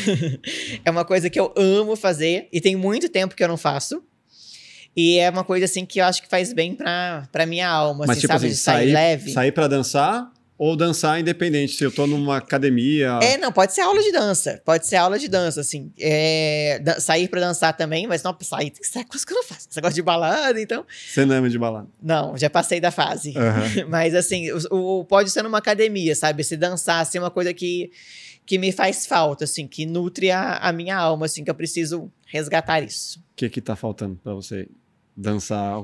É uma coisa que eu amo fazer e tem muito tempo que eu não faço. E é uma coisa, assim, que eu acho que faz bem pra minha alma. Mas, assim, tipo sabe, assim, de sair leve. Sair pra dançar ou dançar independente? Se eu tô numa academia... Não, pode ser aula de dança. Pode ser aula de dança, assim. Sair pra dançar também, mas não, sair tem séculos que eu não faço. Você gosta de balada, então... Você não é de balada? Não, já passei da fase. Uhum. Mas, assim, pode ser numa academia, sabe? Se dançar, assim, é uma coisa que me faz falta, assim, que nutre a minha alma, assim, que eu preciso resgatar isso. O que tá faltando pra você dançar?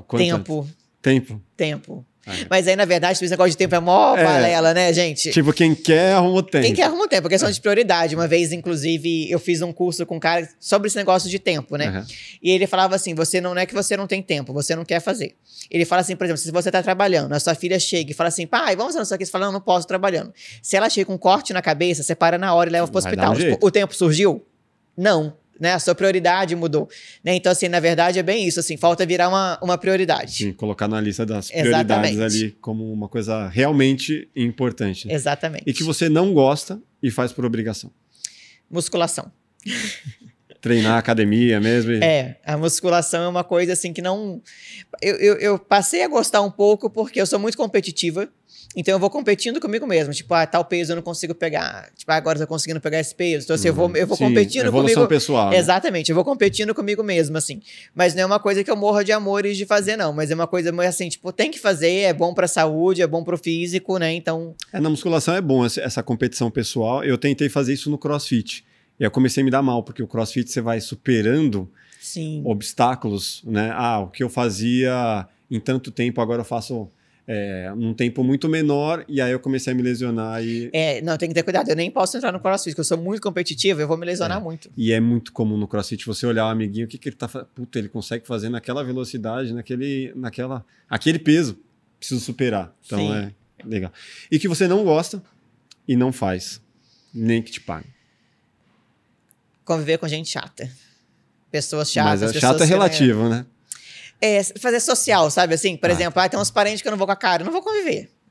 Tempo. Mas aí, na verdade, esse negócio de tempo é mó balela, né, gente? Tipo, quem quer, arruma o tempo. Quem quer, arruma o tempo. É questão de prioridade. Uma vez, inclusive, eu fiz um curso com um cara sobre esse negócio de tempo, né? Uhum. E ele falava assim, não é que você não tem tempo, você não quer fazer. Ele fala assim, por exemplo, se você tá trabalhando, a sua filha chega e fala assim, pai, vamos fazer isso aqui. Você fala, não posso, trabalhando. Se ela chega com um corte na cabeça, você para na hora e leva pro hospital. O tempo surgiu? Não. Né? A sua prioridade mudou. Né? Então, assim, na verdade, é bem isso. Assim, falta virar uma prioridade. Sim, colocar na lista das prioridades ali como uma coisa realmente importante. Exatamente. E que você não gosta e faz por obrigação. Musculação. Treinar academia mesmo? A musculação é uma coisa assim que não... Eu passei a gostar um pouco porque eu sou muito competitiva. Então eu vou competindo comigo mesmo. Tipo, tal peso eu não consigo pegar. Tipo, agora eu tô conseguindo pegar esse peso. Então, assim, eu vou competindo comigo. Evolução pessoal. Né? Exatamente, eu vou competindo comigo mesmo, assim. Mas não é uma coisa que eu morro de amores de fazer, não. Mas é uma coisa assim, tipo, tem que fazer, é bom pra saúde, é bom pro físico, né? Então. Na musculação é bom essa competição pessoal. Eu tentei fazer isso no CrossFit. E eu comecei a me dar mal, porque o CrossFit você vai superando obstáculos, né? O que eu fazia em tanto tempo, agora eu faço num tempo muito menor, e aí eu comecei a me lesionar e... Não, tem que ter cuidado, eu nem posso entrar no CrossFit, porque eu sou muito competitivo, eu vou me lesionar muito. E é muito comum no CrossFit você olhar o amiguinho, o que ele tá fazendo? Puta, ele consegue fazer naquela velocidade, aquele peso, preciso superar. Então é legal. E que você não gosta e não faz, nem que te pague. Conviver com gente chata. Pessoas chatas. Mas chato é relativo, né? Fazer social, sabe? Assim, por exemplo, tem uns parentes que eu não vou com a cara, eu não vou conviver.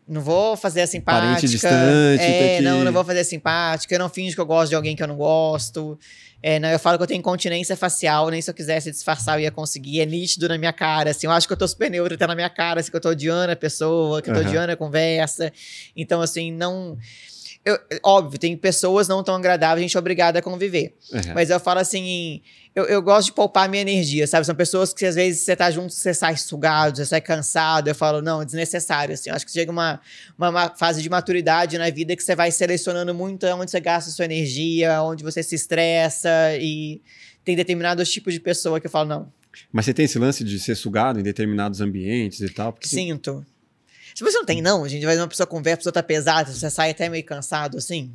não vou fazer a simpática. Parente distante. Não vou fazer a simpática. Eu não finjo que eu gosto de alguém que eu não gosto. Não, eu falo que eu tenho incontinência facial, nem se eu quisesse disfarçar eu ia conseguir. É nítido na minha cara, assim. Eu acho que eu tô super neutra, tá na minha cara, assim, que eu tô odiando a pessoa, que eu tô odiando a conversa. Então, assim, não... óbvio, tem pessoas não tão agradáveis, a gente é obrigado a conviver. Mas eu falo assim, eu gosto de poupar minha energia, sabe? São pessoas que às vezes você tá junto, você sai sugado, você sai cansado. Eu falo, não, é desnecessário, assim. Eu acho que chega uma fase de maturidade na vida que você vai selecionando muito onde você gasta a sua energia, onde você se estressa, e tem determinados tipos de pessoa que eu falo, não. Mas você tem esse lance de ser sugado em determinados ambientes e tal? Porque sinto. Se você não tem, não, a gente vai uma pessoa conversa, a pessoa tá pesada, você sai até meio cansado, assim.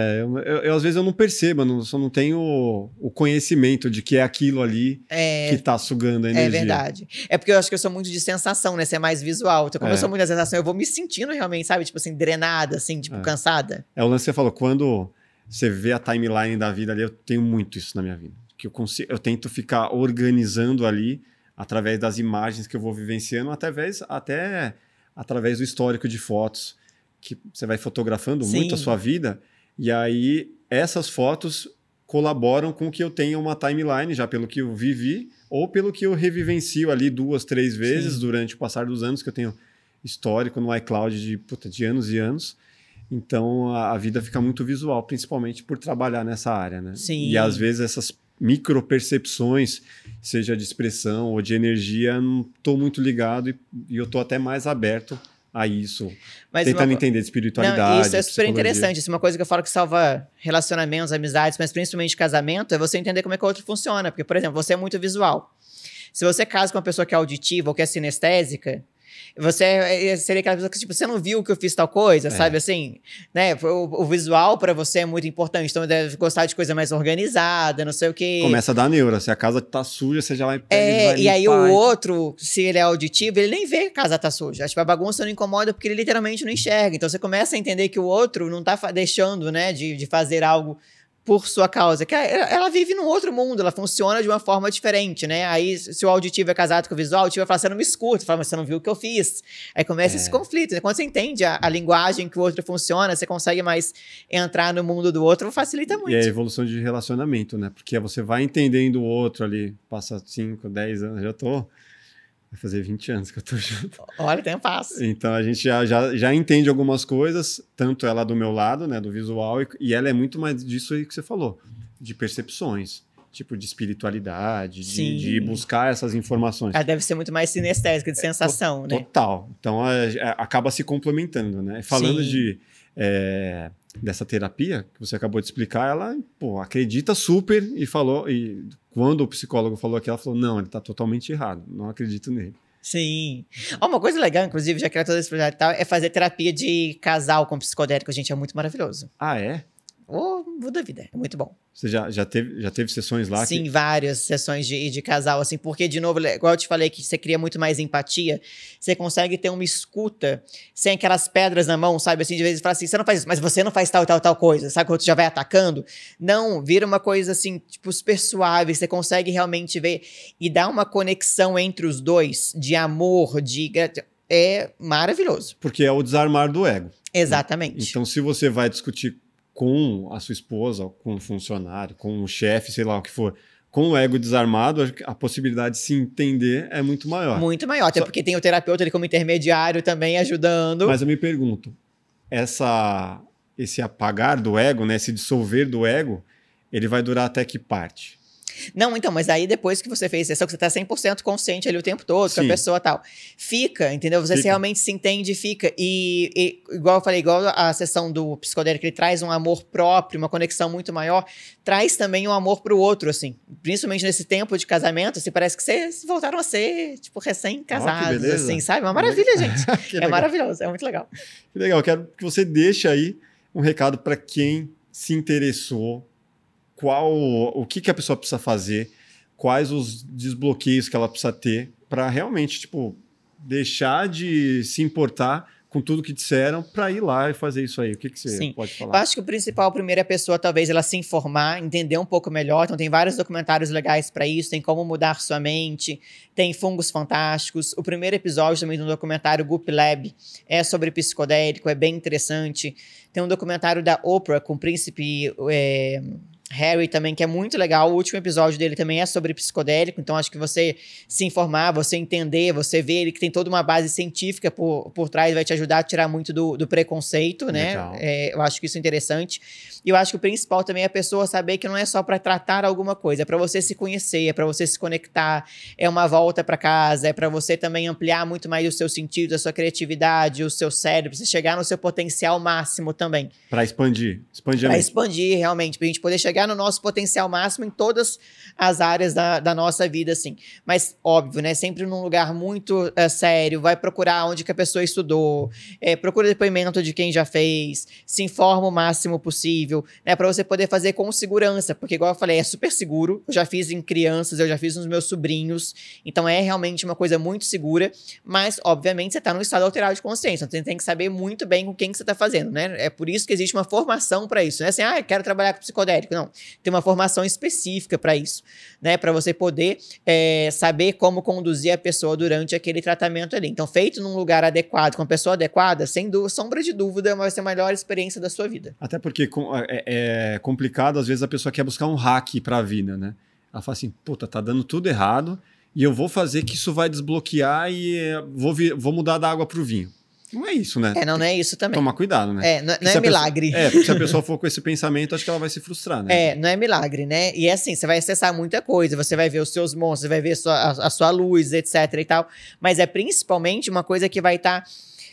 Às vezes eu não percebo, só não tenho o conhecimento de que é aquilo ali que tá sugando a energia. É verdade. É porque eu acho que eu sou muito de sensação, né? Você é mais visual. Então, como eu sou muito da sensação, eu vou me sentindo realmente, sabe? Tipo assim, drenada, assim, tipo, cansada. O lance que você falou, quando você vê a timeline da vida ali, eu tenho muito isso na minha vida. Que eu tento ficar organizando ali, através das imagens que eu vou vivenciando, até através do histórico de fotos, que você vai fotografando muito a sua vida, e aí essas fotos colaboram com que eu tenha uma timeline, já pelo que eu vivi, ou pelo que eu revivencio ali 2, 3 vezes durante o passar dos anos, que eu tenho histórico no iCloud de anos e anos. Então a vida fica muito visual, principalmente por trabalhar nessa área, né? Sim. E às vezes essas micropercepções, seja de expressão ou de energia, não estou muito ligado e eu estou até mais aberto a isso. Mas tentando entender de espiritualidade. Não, isso é super interessante. Isso é uma coisa que eu falo que salva relacionamentos, amizades, mas principalmente casamento, é você entender como é que o outro funciona. Porque, por exemplo, você é muito visual. Se você casa com uma pessoa que é auditiva ou que é sinestésica, você seria aquela pessoa que, tipo, você não viu que eu fiz tal coisa, sabe? Assim, né? O visual pra você é muito importante. Então, deve gostar de coisa mais organizada, não sei o quê. Começa a dar neura. Se a casa tá suja, você já vai pegar e aí o outro, se ele é auditivo, ele nem vê que a casa tá suja. Tipo, a bagunça não incomoda porque ele literalmente não enxerga. Então, você começa a entender que o outro não tá deixando, né, de fazer algo por sua causa, que ela vive num outro mundo, ela funciona de uma forma diferente, né? Aí, se o auditivo é casado com o visual, o auditivo vai falar, você não me escuta, fala, mas você não viu o que eu fiz. Aí começa esse conflito, né? Quando você entende a linguagem que o outro funciona, você consegue mais entrar no mundo do outro, facilita muito. E a evolução de relacionamento, né? Porque você vai entendendo o outro ali, passa 5, 10 anos, vai fazer 20 anos que eu tô junto. Olha, o tempo passa. Então a gente já entende algumas coisas, tanto ela do meu lado, né, do visual, e ela é muito mais disso aí que você falou, de percepções, tipo de espiritualidade, de buscar essas informações. Ela deve ser muito mais sinestésica, de sensação, né? Total. Então acaba se complementando, né? Falando dessa terapia que você acabou de explicar, ela acredita super e falou, e quando o psicólogo falou aquilo, ela falou, não, ele está totalmente errado, não acredito nele. Sim. Uma coisa legal, inclusive, já que era todo esse projeto e tal, é fazer terapia de casal com psicodélico, gente, é muito maravilhoso. Ah, é? Muda a vida, é muito bom. Você já teve sessões lá? Sim, várias sessões de casal, assim, porque, de novo, igual eu te falei que você cria muito mais empatia, você consegue ter uma escuta sem aquelas pedras na mão, sabe? Assim, de vez em quando, assim, você não faz isso, mas você não faz tal coisa, sabe? Que o outro já vai atacando. Não, vira uma coisa, assim, tipo, super suave, você consegue realmente ver e dar uma conexão entre os dois, de amor, é maravilhoso. Porque é o desarmar do ego. Exatamente. Né? Então, se você vai discutir com a sua esposa, com um funcionário, com um chefe, sei lá o que for, com o ego desarmado, a possibilidade de se entender é muito maior. Muito maior, até porque tem o terapeuta ali como intermediário também ajudando. Mas eu me pergunto, esse apagar do ego, né, esse dissolver do ego, ele vai durar até que parte? Não, então, mas aí depois que você fez sessão, que você tá 100% consciente ali o tempo todo, com a pessoa e tal, fica, entendeu? Você realmente se entende, fica. E igual eu falei, igual a sessão do psicodélico, ele traz um amor próprio, uma conexão muito maior, traz também um amor pro outro, assim. Principalmente nesse tempo de casamento, assim, parece que vocês voltaram a ser, tipo, recém-casados, assim, sabe? Uma maravilha, gente. É maravilhoso, é muito legal. Que legal, eu quero que você deixe aí um recado para quem se interessou, o que a pessoa precisa fazer, quais os desbloqueios que ela precisa ter para realmente, tipo, deixar de se importar com tudo que disseram para ir lá e fazer isso aí? O que você pode falar? Eu acho que o principal, primeiro, é a pessoa, talvez, ela se informar, entender um pouco melhor. Então, tem vários documentários legais para isso. Tem Como Mudar Sua Mente, tem Fungos Fantásticos. O primeiro episódio também do documentário Goop Lab é sobre psicodélico, é bem interessante. Tem um documentário da Oprah com o príncipe Harry também, que é muito legal. O último episódio dele também é sobre psicodélico, então acho que você se informar, você entender, você ver ele que tem toda uma base científica por trás, vai te ajudar a tirar muito do preconceito, né? Eu acho que isso é interessante. E eu acho que o principal também é a pessoa saber que não é só para tratar alguma coisa, é para você se conhecer, é para você se conectar, é uma volta para casa, é para você também ampliar muito mais os seus sentidos, a sua criatividade, o seu cérebro, você chegar no seu potencial máximo também. Para expandir a mente. Para expandir, realmente, para a gente poder chegar no nosso potencial máximo em todas as áreas da nossa vida, assim. Mas, óbvio, né? Sempre num lugar muito sério, vai procurar onde que a pessoa estudou, procura depoimento de quem já fez, se informa o máximo possível, né? Para você poder fazer com segurança, porque, igual eu falei, é super seguro. Eu já fiz em crianças, eu já fiz nos meus sobrinhos, então é realmente uma coisa muito segura, mas, obviamente, você está num estado alterado de consciência, então você tem que saber muito bem com quem que você está fazendo, né? É por isso que existe uma formação para isso, né? Assim, eu quero trabalhar com psicodélico. Não, tem uma formação específica para isso, né? Para você poder saber como conduzir a pessoa durante aquele tratamento ali. Então, feito num lugar adequado, com a pessoa adequada, sem sombra de dúvida, vai ser a melhor experiência da sua vida. Até porque é complicado, às vezes a pessoa quer buscar um hack para a vida, né? Ela fala assim, puta, tá dando tudo errado e eu vou fazer que isso vai desbloquear e vou mudar da água pro vinho. Não é isso, né? Não é isso também. Tomar cuidado, né? Não é milagre. Porque se a pessoa for com esse pensamento, acho que ela vai se frustrar, né? Não é milagre, né? E é assim, você vai acessar muita coisa, você vai ver os seus monstros, você vai ver a sua luz, etc e tal. Mas é principalmente uma coisa que vai estar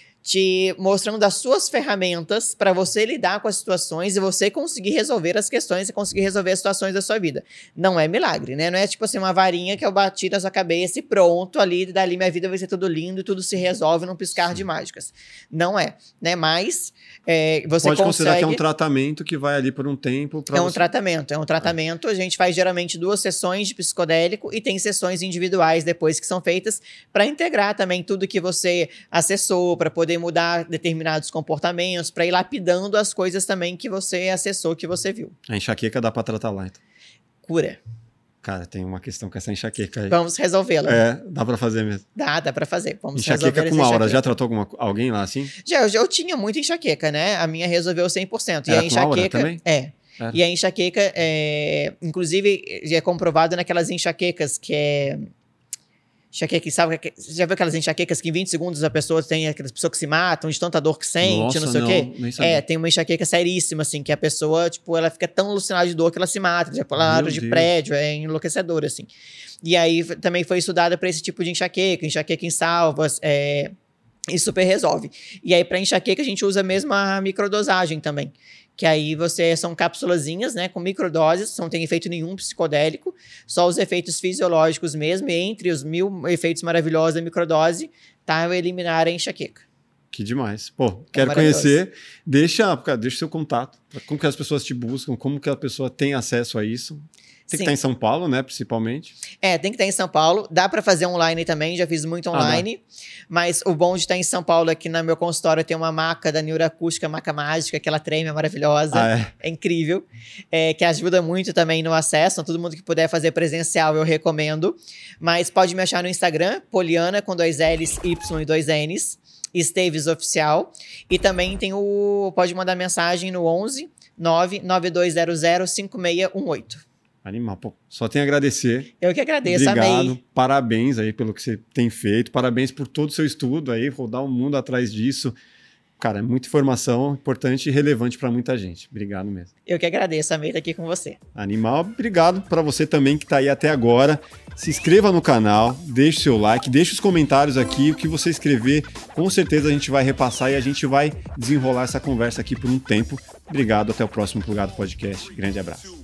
te mostrando as suas ferramentas para você lidar com as situações e você conseguir resolver as questões e conseguir resolver as situações da sua vida. Não é milagre, né? Não é tipo assim uma varinha que eu bati na sua cabeça e pronto, ali, dali minha vida vai ser tudo lindo e tudo se resolve num piscar de mágicas. Não é, né? Mas você pode considerar que é um tratamento que vai ali por um tempo. É um tratamento. A gente faz geralmente 2 sessões de psicodélico e tem sessões individuais depois que são feitas para integrar também tudo que você acessou, para poder mudar determinados comportamentos, para ir lapidando as coisas também que você acessou, que você viu. A enxaqueca dá para tratar lá, então. Cura. Cara, tem uma questão com essa enxaqueca aí. Vamos resolvê-la. Dá pra fazer mesmo. Dá pra fazer. Vamos enxaqueca com aura. Já tratou alguém lá assim? Eu tinha muita enxaqueca, né? A minha resolveu 100%. E a enxaqueca aura também? E a enxaqueca, inclusive, é comprovado naquelas enxaquecas que é... Enxaqueca, sabe? Você já viu aquelas enxaquecas que em 20 segundos a pessoa tem aquelas pessoas que se matam, de tanta dor que sente, não sei o quê? Nem sabia. Tem uma enxaqueca seríssima, assim, que a pessoa, tipo, ela fica tão alucinada de dor que ela se mata, já pula de prédio, é enlouquecedor, assim. E aí também foi estudada para esse tipo de enxaqueca em salvas, e super resolve. E aí, para enxaqueca, a gente usa mesmo a microdosagem também. Que aí são cápsulazinhas, né, com microdoses, não tem efeito nenhum psicodélico, só os efeitos fisiológicos mesmo, e entre os 1000 efeitos maravilhosos da microdose, tá o eliminar a enxaqueca. Que demais. Pô, quero conhecer. Deixa seu contato, como que as pessoas te buscam, como que a pessoa tem acesso a isso. Tem que estar em São Paulo, né, principalmente. Tem que estar em São Paulo. Dá para fazer online também, já fiz muito online. Mas o bom de estar em São Paulo é que no meu consultório tem uma maca da Neuroacústica, maca mágica, que ela treme, é maravilhosa. É incrível. Que ajuda muito também no acesso. Então, todo mundo que puder fazer presencial, eu recomendo. Mas pode me achar no Instagram, Poliana, com 2 L's, Y e 2 N's. Esteves Oficial. E também pode mandar mensagem no 11 99200 5618. Animal, pô, só tenho a agradecer. Eu que agradeço, Obrigado, amei. Parabéns aí pelo que você tem feito, parabéns por todo o seu estudo aí, rodar o mundo atrás disso. Cara, é muita informação importante e relevante para muita gente. Obrigado mesmo. Eu que agradeço, amei estar aqui com você. Animal, obrigado para você também que está aí até agora. Se inscreva no canal, deixe seu like, deixe os comentários aqui, o que você escrever, com certeza a gente vai repassar e a gente vai desenrolar essa conversa aqui por um tempo. Obrigado, até o próximo Plugado Podcast. Grande abraço.